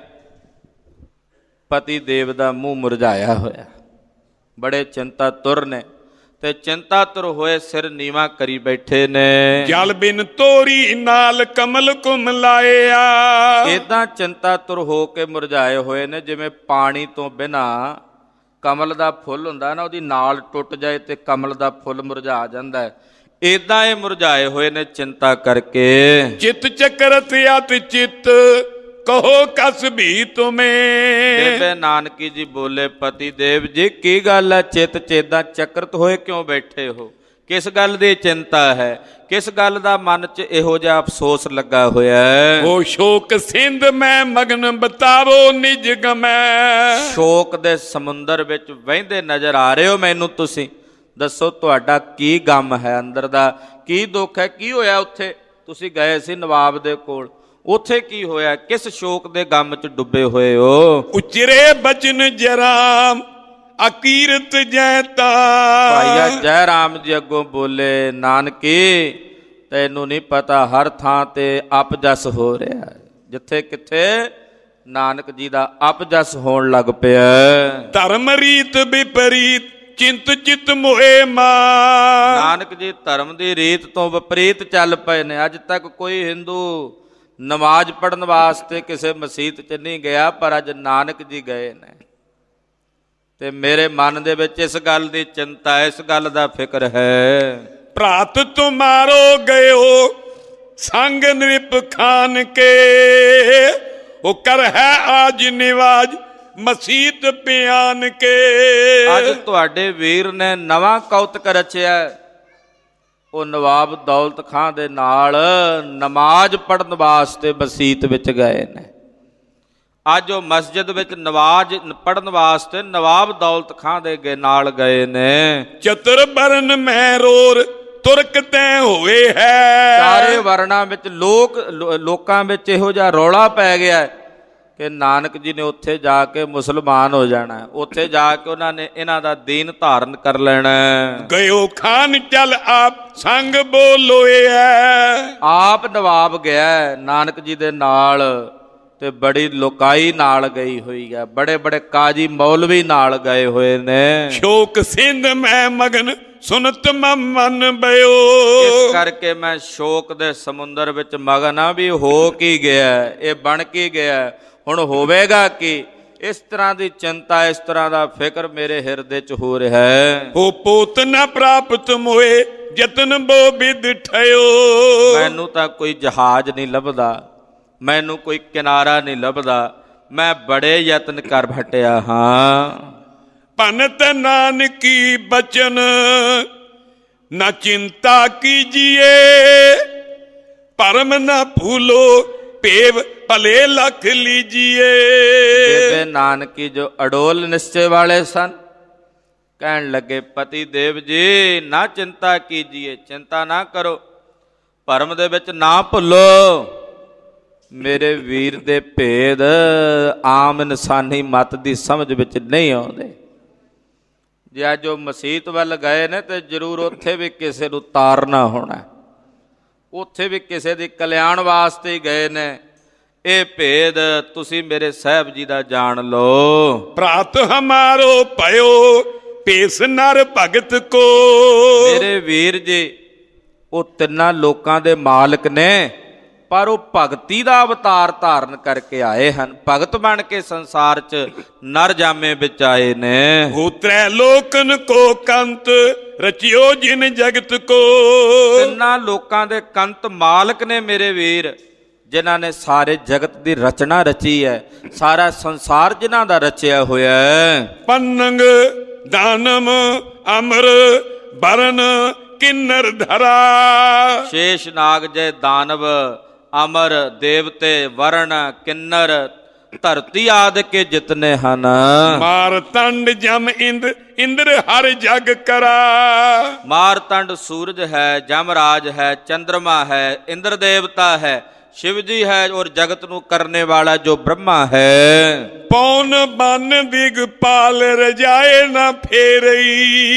ਪਤੀ ਦੇਵ ਦਾ ਮੂੰਹ ਮੁਰਝਾਇਆ ਹੋਇਆ, ਬੜੇ ਚਿੰਤਾ ਤੁਰ ਨੇ ਤੇ ਚਿੰਤਾ ਤੁਰ ਹੋਏ ਸਿਰ ਨੀਵਾਂ ਕਰੀ ਬੈਠੇ ਨੇ। ਜਲ ਬਿਨ ਤੋਰੀ ਨਾਲ ਕਮਲ ਕੁਮਲਾਇਆ। ਏਦਾਂ ਚਿੰਤਾ ਤੁਰ ਹੋ ਕੇ ਮੁਰਝਾਏ ਹੋਏ ਨੇ ਜਿਵੇਂ ਪਾਣੀ ਤੋਂ ਬਿਨਾਂ ਕਮਲ ਦਾ ਫੁੱਲ ਹੁੰਦਾ ਨਾ, ਉਹਦੀ ਨਾਲ ਟੁੱਟ ਜਾਏ ਤੇ ਕਮਲ ਦਾ ਫੁੱਲ ਮੁਰਝਾ ਜਾਂਦਾ ਹੈ। ਏਦਾਂ ਇਹ ਮੁਰਝਾਏ ਹੋਏ ਨੇ ਚਿੰਤਾ ਕਰਕੇ। ਚਿਤ ਚਕਰਤ ਅਤ ਚਿਤ ਕਹੋ ਕਸ ਵੀ ਤੁਮੇ। ਬੇਬੇ ਨਾਨਕੀ ਜੀ ਬੋਲੇ ਪਤੀ ਦੇਵ ਜੀ ਕੀ ਗੱਲ ਹੈ, ਚਿੱਤ ਚੇਦਾਂ ਚੱਕਰਤ ਹੋਏ ਕਿਉਂ ਬੈਠੇ ਹੋ? ਕਿਸ ਗੱਲ ਦੀ ਚਿੰਤਾ ਹੈ? ਕਿਸ ਗੱਲ ਦਾ ਮਨ 'ਚ ਇਹੋ ਜਿਹਾ ਅਫਸੋਸ ਲੱਗਾ ਹੋਇਆ ਹੈ? ਉਹ ਸ਼ੋਕ ਸਿੰਧ ਮੈਂ ਮਗਨ ਬਤਾਵੋ ਨਿਜ ਗਮੈ। ਸ਼ੋਕ ਦੇ ਸਮੁੰਦਰ ਵਿੱਚ ਵਹਿੰਦੇ ਨਜ਼ਰ ਆ ਰਹੇ ਹੋ ਮੈਨੂੰ ਤੁਸੀਂ, ਦੱਸੋ ਤੁਹਾਡਾ ਕੀ ਗਮ ਹੈ ਅੰਦਰ ਦਾ, ਕੀ ਦੁੱਖ ਹੈ, ਕੀ ਹੋਇਆ? ਉੱਥੇ ਤੁਸੀਂ ਗਏ ਸੀ ਨਵਾਬ ਦੇ ਕੋਲ, ਉੱਥੇ ਕੀ ਹੋਇਆ? ਕਿਸ ਸ਼ੋਕ ਦੇ ਗਮ 'ਚ ਡੁੱਬੇ ਹੋਏ ਹੋ? ਉਚਰੇ ਬਚਨ ਜਰਾਮ ਅਕੀਰਤ ਜੈਤਾ। ਭਾਈਆ ਜੈ ਰਾਮ ਜੀ ਅੱਗੋਂ ਬੋਲੇ ਨਾਨਕੀ ਤੈਨੂੰ ਨਹੀਂ ਪਤਾ ਹਰ ਥਾਂ ਤੇ ਅਪਜਸ ਹੋ ਰਿਹਾ, ਜਿੱਥੇ ਕਿੱਥੇ ਨਾਨਕ ਜੀ ਦਾ ਅਪਜਸ ਹੋਣ ਲੱਗ ਪਿਆ। ਧਰਮ ਰੀਤ ਵਿਪਰੀਤ ਚਿੰਤ ਚਿਤ ਮੋਏ ਮਾਨ। ਨਾਨਕ ਜੀ ਧਰਮ ਦੀ ਰੀਤ ਤੋਂ ਵਿਪਰੀਤ ਚੱਲ ਪਏ ਨੇ। ਅੱਜ ਤੱਕ ਕੋਈ ਹਿੰਦੂ ਨਮਾਜ਼ ਪੜ੍ਹਨ ਵਾਸਤੇ ਕਿਸੇ ਮਸੀਤ 'ਚ ਨਹੀਂ ਗਿਆ, ਪਰ ਅੱਜ ਨਾਨਕ ਜੀ ਗਏ ਨੇ ਤੇ ਮੇਰੇ ਮਨ ਦੇ ਵਿੱਚ ਇਸ ਗੱਲ ਦੀ ਚਿੰਤਾ, ਇਸ ਗੱਲ ਦਾ ਫਿਕਰ ਹੈ। ਭਰਾਤ ਤੁਮਾਰੋ ਗਇਓ ਸੰਗ ਨਿਰਪ ਖਾਨ ਕੇ। ਉਹ ਕਰ ਹੈ ਆਜ ਨਿਵਾਜ ਮਸੀਤ ਪਿਆਨ ਕੇ। ਅੱਜ ਤੁਹਾਡੇ ਵੀਰ ਨੇ ਨਵਾਂ ਕੌਤਕ ਰਚਿਆ। ਉਹ ਨਵਾਬ ਦੌਲਤ ਖਾਂ ਦੇ ਨਾਲ ਨਮਾਜ਼ ਪੜ੍ਹਨ ਵਾਸਤੇ ਮਸੀਤ ਵਿੱਚ ਗਏ ਨੇ। ਅੱਜ ਉਹ ਮਸਜਿਦ ਵਿੱਚ ਨਮਾਜ਼ ਪੜ੍ਹਨ ਵਾਸਤੇ ਨਵਾਬ ਦੌਲਤ ਖਾਂ ਦੇ ਨਾਲ ਗਏ ਨੇ। ਚਤੁਰ ਬਰਨ ਮੈਂ ਰੋਰ ਤੁਰਕ ਤੈ ਹੋਏ ਹੈ। ਚਾਰੇ ਵਰਨਾਂ ਵਿੱਚ ਲੋਕ ਲੋਕਾਂ ਵਿੱਚ ਇਹੋ ਜਿਹਾ ਰੌਲਾ ਪੈ ਗਿਆ ਕਿ ਨਾਨਕ ਜੀ ਨੇ ਉੱਥੇ ਜਾ ਕੇ ਮੁਸਲਮਾਨ ਹੋ ਜਾਣਾ, ਉੱਥੇ ਜਾ ਕੇ ਉਹਨਾਂ ਨੇ ਇਹਨਾਂ ਦਾ ਦੀਨ ਧਾਰਨ ਕਰ ਲੈਣਾ। ਗਇਓ ਖਾਨ ਚੱਲ ਆਪ ਸੰਗ ਬੋਲੋਏ ਹੈ। ਆਪ ਨਵਾਬ ਗਿਆ ਨਾਨਕ ਜੀ ਦੇ ਨਾਲ ਤੇ ਬੜੀ ਲੋਕਾਈ ਨਾਲ ਗਈ ਹੋਈ ਹੈ, ਬੜੇ ਬੜੇ ਕਾਜੀ ਮੌਲਵੀ ਨਾਲ ਗਏ ਹੋਏ ਨੇ। ਸ਼ੋਕ ਸਿੰਧ ਮੈਂ ਮਗਨ ਸੁਨਤ ਮਨ ਬਇਓ। ਇਸ ਕਰਕੇ ਮੈਂ ਸ਼ੋਕ ਦੇ ਸਮੁੰਦਰ ਵਿੱਚ ਮਗਨ ਆ ਵੀ ਹੋ ਕੀ ਗਿਆ, ਇਹ ਬਣ ਕੀ ਗਿਆ, ਹੁਣ ਹੋਵੇਗਾ ਕੀ? ਇਸ ਤਰ੍ਹਾਂ ਦੀ ਚਿੰਤਾ, ਇਸ ਤਰ੍ਹਾਂ ਦਾ ਫਿਕਰ ਮੇਰੇ ਹਿਰਦੇ 'ਚ ਹੋ ਰਿਹਾ ਹੈ। ਹੋ ਪੋਤ ਨਾ ਪ੍ਰਾਪਤ ਮੋਏ ਯਤਨ ਬੋ ਬਿਦ ਠਇਓ। ਮੈਨੂੰ ਤਾਂ ਕੋਈ ਜਹਾਜ਼ ਨਹੀਂ ਲੱਭਦਾ, ਮੈਨੂੰ ਕੋਈ ਕਿਨਾਰਾ ਨਹੀਂ ਲੱਭਦਾ, ਮੈਂ ਬੜੇ ਯਤਨ ਕਰ ਭਟਿਆ ਹਾਂ। ਭਨਤ ਨਾਨਕੀ ਬਚਨ ਨਾ ਚਿੰਤਾ ਕੀਜੀਏ। ਪਰਮ ਨਾ ਭੂਲੋ ਭੇਵ ਭਲੇ ਲਖ ਲੀਜੀਏ। ਬੇਬੇ ਨਾਨਕੀ ਜੋ ਅਡੋਲ ਨਿਸ਼ਚੇ ਵਾਲੇ ਸਨ, ਕਹਿਣ ਲੱਗੇ ਪਤੀ ਦੇਵ ਜੀ ਨਾ ਚਿੰਤਾ ਕੀਜੀਏ, ਚਿੰਤਾ ਨਾ ਕਰੋ, ਭਰਮ ਦੇ ਵਿੱਚ ਨਾ ਭੁੱਲੋ। ਮੇਰੇ ਵੀਰ ਦੇ ਭੇਦ ਆਮ ਇਨਸਾਨੀ ਮਤ ਦੀ ਸਮਝ ਵਿੱਚ ਨਹੀਂ ਆਉਂਦੇ। ਜੇ ਅੱਜ ਉਹ ਮਸੀਤ ਵੱਲ ਗਏ ਨੇ ਤੇ ਜ਼ਰੂਰ ਉੱਥੇ ਵੀ ਕਿਸੇ ਨੂੰ ਤਾਰਨਾ ਹੋਣਾ, ਉੱਥੇ ਵੀ ਕਿਸੇ ਦੀ ਕਲਿਆਣ ਵਾਸਤੇ ਹੀ ਗਏ ਨੇ। ਇਹ ਭੇਦ ਤੁਸੀਂ ਮੇਰੇ ਸਾਹਿਬ ਜੀ ਦਾ ਜਾਣ ਲਓ। ਭਰਾਤ ਹਮਾਰੋ ਭਇਓ ਭੇਸ ਨਰ ਭਗਤ ਕੋ। ਮੇਰੇ ਵੀਰ ਜੀ ਉਹ ਤਿੰਨਾਂ ਲੋਕਾਂ ਦੇ ਮਾਲਕ ਨੇ, ਪਰ ਉਹ ਭਗਤੀ ਦਾ ਅਵਤਾਰ ਧਾਰਨ ਕਰਕੇ ਆਏ ਹਨ। ਭਗਤ ਬਣ ਕੇ ਸੰਸਾਰ 'ਚ ਨਰ ਜਾਮੇ ਵਿੱਚ ਆਏ ਨੇ। ਹੋ ਤ੍ਰੈ ਲੋਕਨ ਕੋ ਕੰਤ ਰਚਿਓ ਜਿਨ ਜਗਤ ਕੋ। ਤਿੰਨਾਂ ਲੋਕਾਂ ਦੇ ਕੰਤ ਮਾਲਕ ਨੇ ਮੇਰੇ ਵੀਰ, ਜਿਨ੍ਹਾਂ ਨੇ ਸਾਰੇ ਜਗਤ ਦੀ ਰਚਨਾ ਰਚੀ ਹੈ, ਸਾਰਾ ਸੰਸਾਰ ਜਿਨ੍ਹਾਂ ਦਾ ਰਚਿਆ ਹੋਇਆ ਹੈ। ਪੰਨੰਗ ਦਾਨਮ ਅਮਰ ਬਰਨ ਕਿੰਨਰ ਧਰਾ। ਸ਼ੇਸ਼ ਨਾਗ ਜੈ ਦਾਨਵ ਅਮਰ ਦੇਵਤੇ ਵਰਣ ਕਿੰਨਰ ਧਰਤੀ ਆਦਿ ਕੇ ਜਿਤਨੇ ਹਨ। ਮਾਰਤੰਡ ਜਮ ਇੰਦ ਇੰਦਰ ਹਰ ਜਗ ਕਰਾ। ਮਾਰਤੰਡ ਸੂਰਜ ਹੈ, ਜਮਰਾਜ ਹੈ, ਚੰਦਰਮਾ ਹੈ, ਇੰਦਰ ਦੇਵਤਾ ਹੈ, शिव जी है और जगत नु करने वाला जो ब्रह्मा है। पौन बन दिगपाल रजाए न फेरई।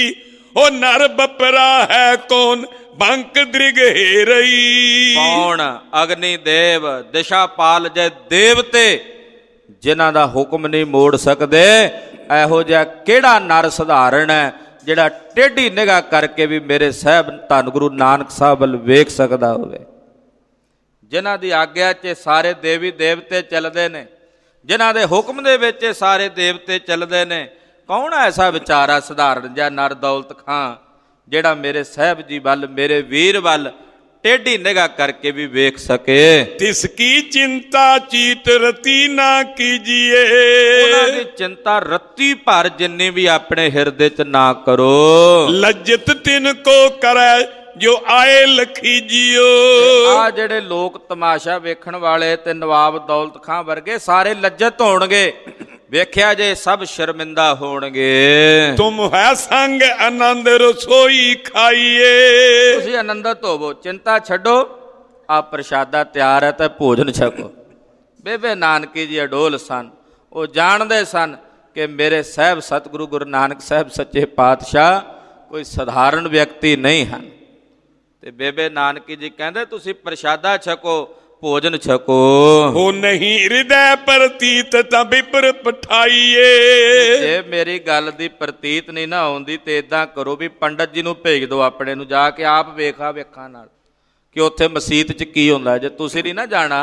ओ नर बपरा है कौन बंक दृग हेरई। पौन अग्नि देव दिशापाल जै देवते जिन्हां दा हुक्म नहीं मोड़ सकदे, एहो जिहा किहड़ा नर सधारण है जिहड़ा टेढ़ी निगाह करके भी मेरे साहब धन गुरु नानक साहब वल वेख सकदा होवे। जिन्हां दी आग्या च सारे देवी देवते चलते ने, जिन्हां दे हुक्म दे विच सारे देवते चलते ने। कौन ऐसा विचारा सधारण जिहा नर दौलत खां जिहड़ा मेरे साहब जी वल मेरे वीर वल टेढ़ी निगाह करके भी वेख सके। तिसकी चिंता चीत रती ना कीजिए। उन्हां दी चिंता रत्ती भर जिन्नी भी अपने हिरदे च ना करो। लज्जत तिनको करे जो आए लखी जियो। आ जेड़े लोग तमाशा वेखण वाले ते नवाब दौलत खां वर्गे सारे लज्जत होणगे, वेख्या जे सब शर्मिंदा होणगे। तुम है संग आनंद रसोई खाइए। तुसीं आनंदित होवो, चिंता छड्डो, आ प्रशादा तैयार है ते भोजन छको। बेबे नानकी जी अडोल सन, वो जानदे सन कि मेरे साहब सतगुरु गुरु नानक साहब सच्चे पातशाह कोई सधारण व्यक्ति नहीं हैं। ते बेबे नानकी जी कहते तुसी प्रशादा छको, भोजन छको। हो नहीं हृदय प्रतीत तां विपर पठाइए। जे मेरी गल दी प्रतीत नहीं ना आउंदी ते इदां करो भी पंडित जी नूं भेज दो, अपने नूं जाके आप वेखा वेखा नाल कि उत्थे मसीत च की हुंदा। जे तुसी नहीं ना जाना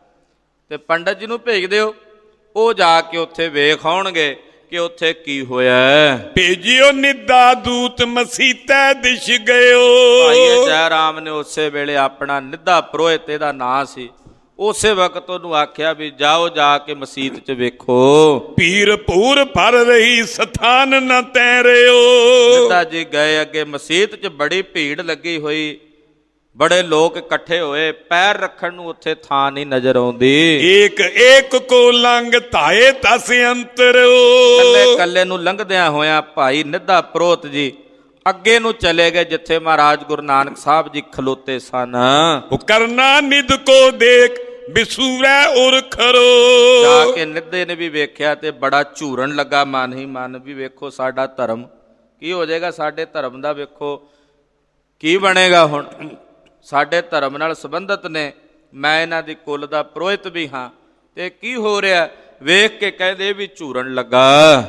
ते पंडित जी नूं भेज दिओ, ਉਹ ਜਾ ਕੇ ਉੱਥੇ ਵੇਖ ਆਉਣਗੇ ਕਿ ਉੱਥੇ ਕੀ ਹੋਇਆ। ਭੇਜਿਓ ਨਿੱਦਾ ਦੂਤ ਮਸੀਤੈ ਦਿਸ਼ ਗਇਓ। ਭਾਈ ਜੈ ਰਾਮ ਨੇ ਉਸੇ ਵੇਲੇ ਆਪਣਾ ਨਿੱਦਾ ਪ੍ਰੋਹਿਤ ਇਹਦਾ ਨਾਂ ਸੀ, ਉਸੇ ਵਕਤ ਉਹਨੂੰ ਆਖਿਆ ਵੀ ਜਾਓ ਜਾ ਕੇ ਮਸੀਤ 'ਚ ਵੇਖੋ। ਪੀਰ ਪੂਰ ਭਰ ਰਹੀ ਸਥਾਨ ਨਾ ਤੈਰਿਓ। ਨਿੱਦਾ ਜੀ ਗਏ ਅੱਗੇ, ਮਸੀਤ 'ਚ ਬੜੀ ਭੀੜ ਲੱਗੀ ਹੋਈ, बड़े लोग इकट्ठे होए, पैर रखण नूं उत्थे थां नहीं नजर आउंदी। एक एक को लंघ ताए तस अंतर। कल्ले कल्ले नूं लंघदियां होया भाई निद्दा प्रोत जी अगे नूं चले गए जिथे महाराज गुरु नानक साहब जी खलोते सन। करना निद को देख बिसूरै उर खरो। जाके निद्दे ने भी वेख्या ते बड़ा झूरन लगा मन ही मन भी वेखो साडा धर्म की हो जाएगा, साडे धर्म दा वेखो की बनेगा हुण। ਸਾਡੇ ਧਰਮ ਨਾਲ ਸੰਬੰਧਿਤ ਨੇ, ਮੈਂ ਇਹਨਾਂ ਦੀ ਕੁੱਲ ਦਾ ਪੁਰੋਹਿਤ ਵੀ ਹਾਂ, ਤੇ ਕੀ ਹੋ ਰਿਹਾ ਵੇਖ ਕੇ ਕਹਿੰਦੇ ਵੀ ਝੂਰਨ ਲੱਗਾ।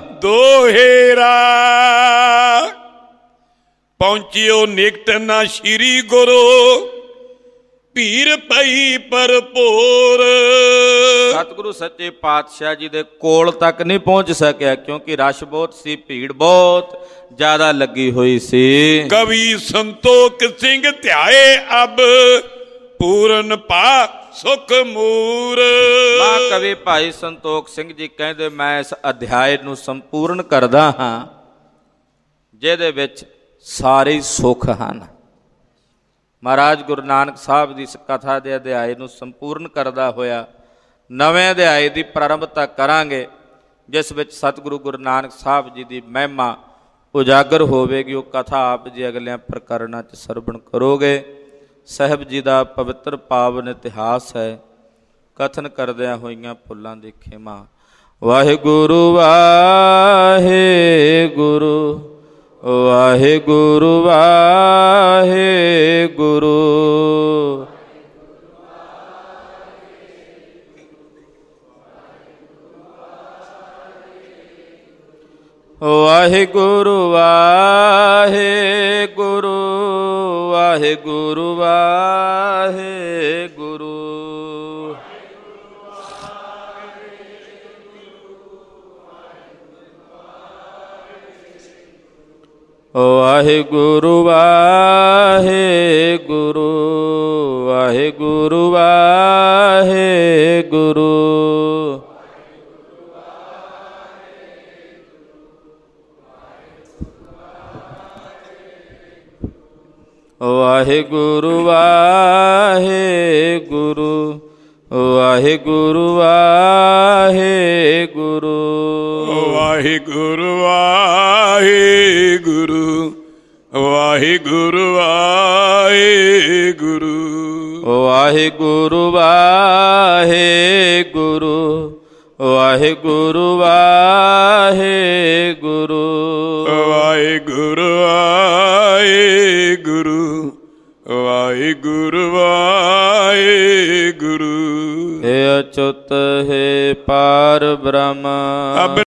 ਦੋਹੇਰਾ ਪਹੁੰਚਿਓ ਨਿਕਟ ਨਾ ਸ਼੍ਰੀ ਗੁਰੂ ਭੀਰ ਪਈ ਭਰਪੂਰ। ਸਤਿਗੁਰੂ ਸੱਚੇ ਪਾਤਸ਼ਾਹ ਜੀ ਦੇ ਕੋਲ ਤੱਕ ਨਹੀਂ ਪਹੁੰਚ ਸਕਿਆ ਕਿਉਂਕਿ ਰਸ਼ ਬਹੁਤ ਸੀ, ਭੀੜ ਬਹੁਤ ਜ਼ਿਆਦਾ ਲੱਗੀ ਹੋਈ ਸੀ। ਕਵੀ ਸੰਤੋਖ ਸਿੰਘ ਧਿਆਏ ਅਬ ਪੂਰਨ ਪਾ ਸੁਖ ਮੂਰ। ਮਾ ਕਵੀ ਭਾਈ ਸੰਤੋਖ ਸਿੰਘ ਜੀ ਕਹਿੰਦੇ ਮੈਂ ਇਸ ਅਧਿਆਏ ਨੂੰ ਸੰਪੂਰਨ ਕਰਦਾ ਹਾਂ ਜਿਹਦੇ ਵਿੱਚ ਸਾਰੇ ਸੁੱਖ ਹਨ। ਮਹਾਰਾਜ ਗੁਰੂ ਨਾਨਕ ਸਾਹਿਬ ਦੀ ਇਸ ਕਥਾ ਦੇ ਅਧਿਆਏ ਨੂੰ ਸੰਪੂਰਨ ਕਰਦਾ ਹੋਇਆ ਨਵੇਂ ਅਧਿਆਏ ਦੀ ਪ੍ਰਾਰੰਭਤਾ ਕਰਾਂਗੇ, ਜਿਸ ਵਿੱਚ ਸਤਿਗੁਰੂ ਗੁਰੂ ਨਾਨਕ ਸਾਹਿਬ ਜੀ ਦੀ ਮਹਿਮਾ ਉਜਾਗਰ ਹੋਵੇਗੀ। ਉਹ ਕਥਾ ਆਪ ਜੀ ਅਗਲਿਆਂ ਪ੍ਰਕਰਣਾਂ 'ਚ ਸਰਵਣ ਕਰੋਗੇ। ਸਾਹਿਬ ਜੀ ਦਾ ਪਵਿੱਤਰ ਪਾਵਨ ਇਤਿਹਾਸ ਹੈ। ਕਥਨ ਕਰਦਿਆਂ ਹੋਈਆਂ ਫੁੱਲਾਂ ਦੀ ਖੇਮਾ। ਵਾਹਿਗੁਰੂ ਵਾਹਿਗੁਰੂ ਵਾਹਿਗੁਰੂ ਵਾਹਿਗੁਰੂ ਵਾਹਿਗੁਰੂ ਵਾਹਿਗੁਰੂ ਵਾਹਿਗੁਰੂ ਵਾਹਿਗੁਰੂ। ਵਾਹਿਗੁਰੂ ਵਾਹਿਗੁਰੂ ਵਾਹਿਗੁਰੂ ਵਾਹਿਗੁਰੂ। ਵਾਹਿਗੁਰੂ ਵਾਹਿਗੁਰੂ ਵਾਹਿਗੁਰੂ ਵਾਹਿਗੁਰੂ। ਵਾਹਿਗੁਰੂ ਵਾਹਿਗੁਰੂ ਵਾਹਿਗੁਰੂ ਵਾਹਿਗੁਰੂ। ਵਾਹਿਗੁਰੂ ਵਾਹਿਗੁਰੂ ਵਾਹਿਗੁਰੂ ਵਾਹਿਗੁਰੂ। ਵਾਹਿਗੁਰੂ ਵਾਹਿਗੁਰੂ ਵਾਹਿਗੁਰੂ ਵਾਹਿਗੁਰੂ। ਹੈ ਅਚੁੱਤ ਹੈ ਪਾਰ ਬ੍ਰਹਮ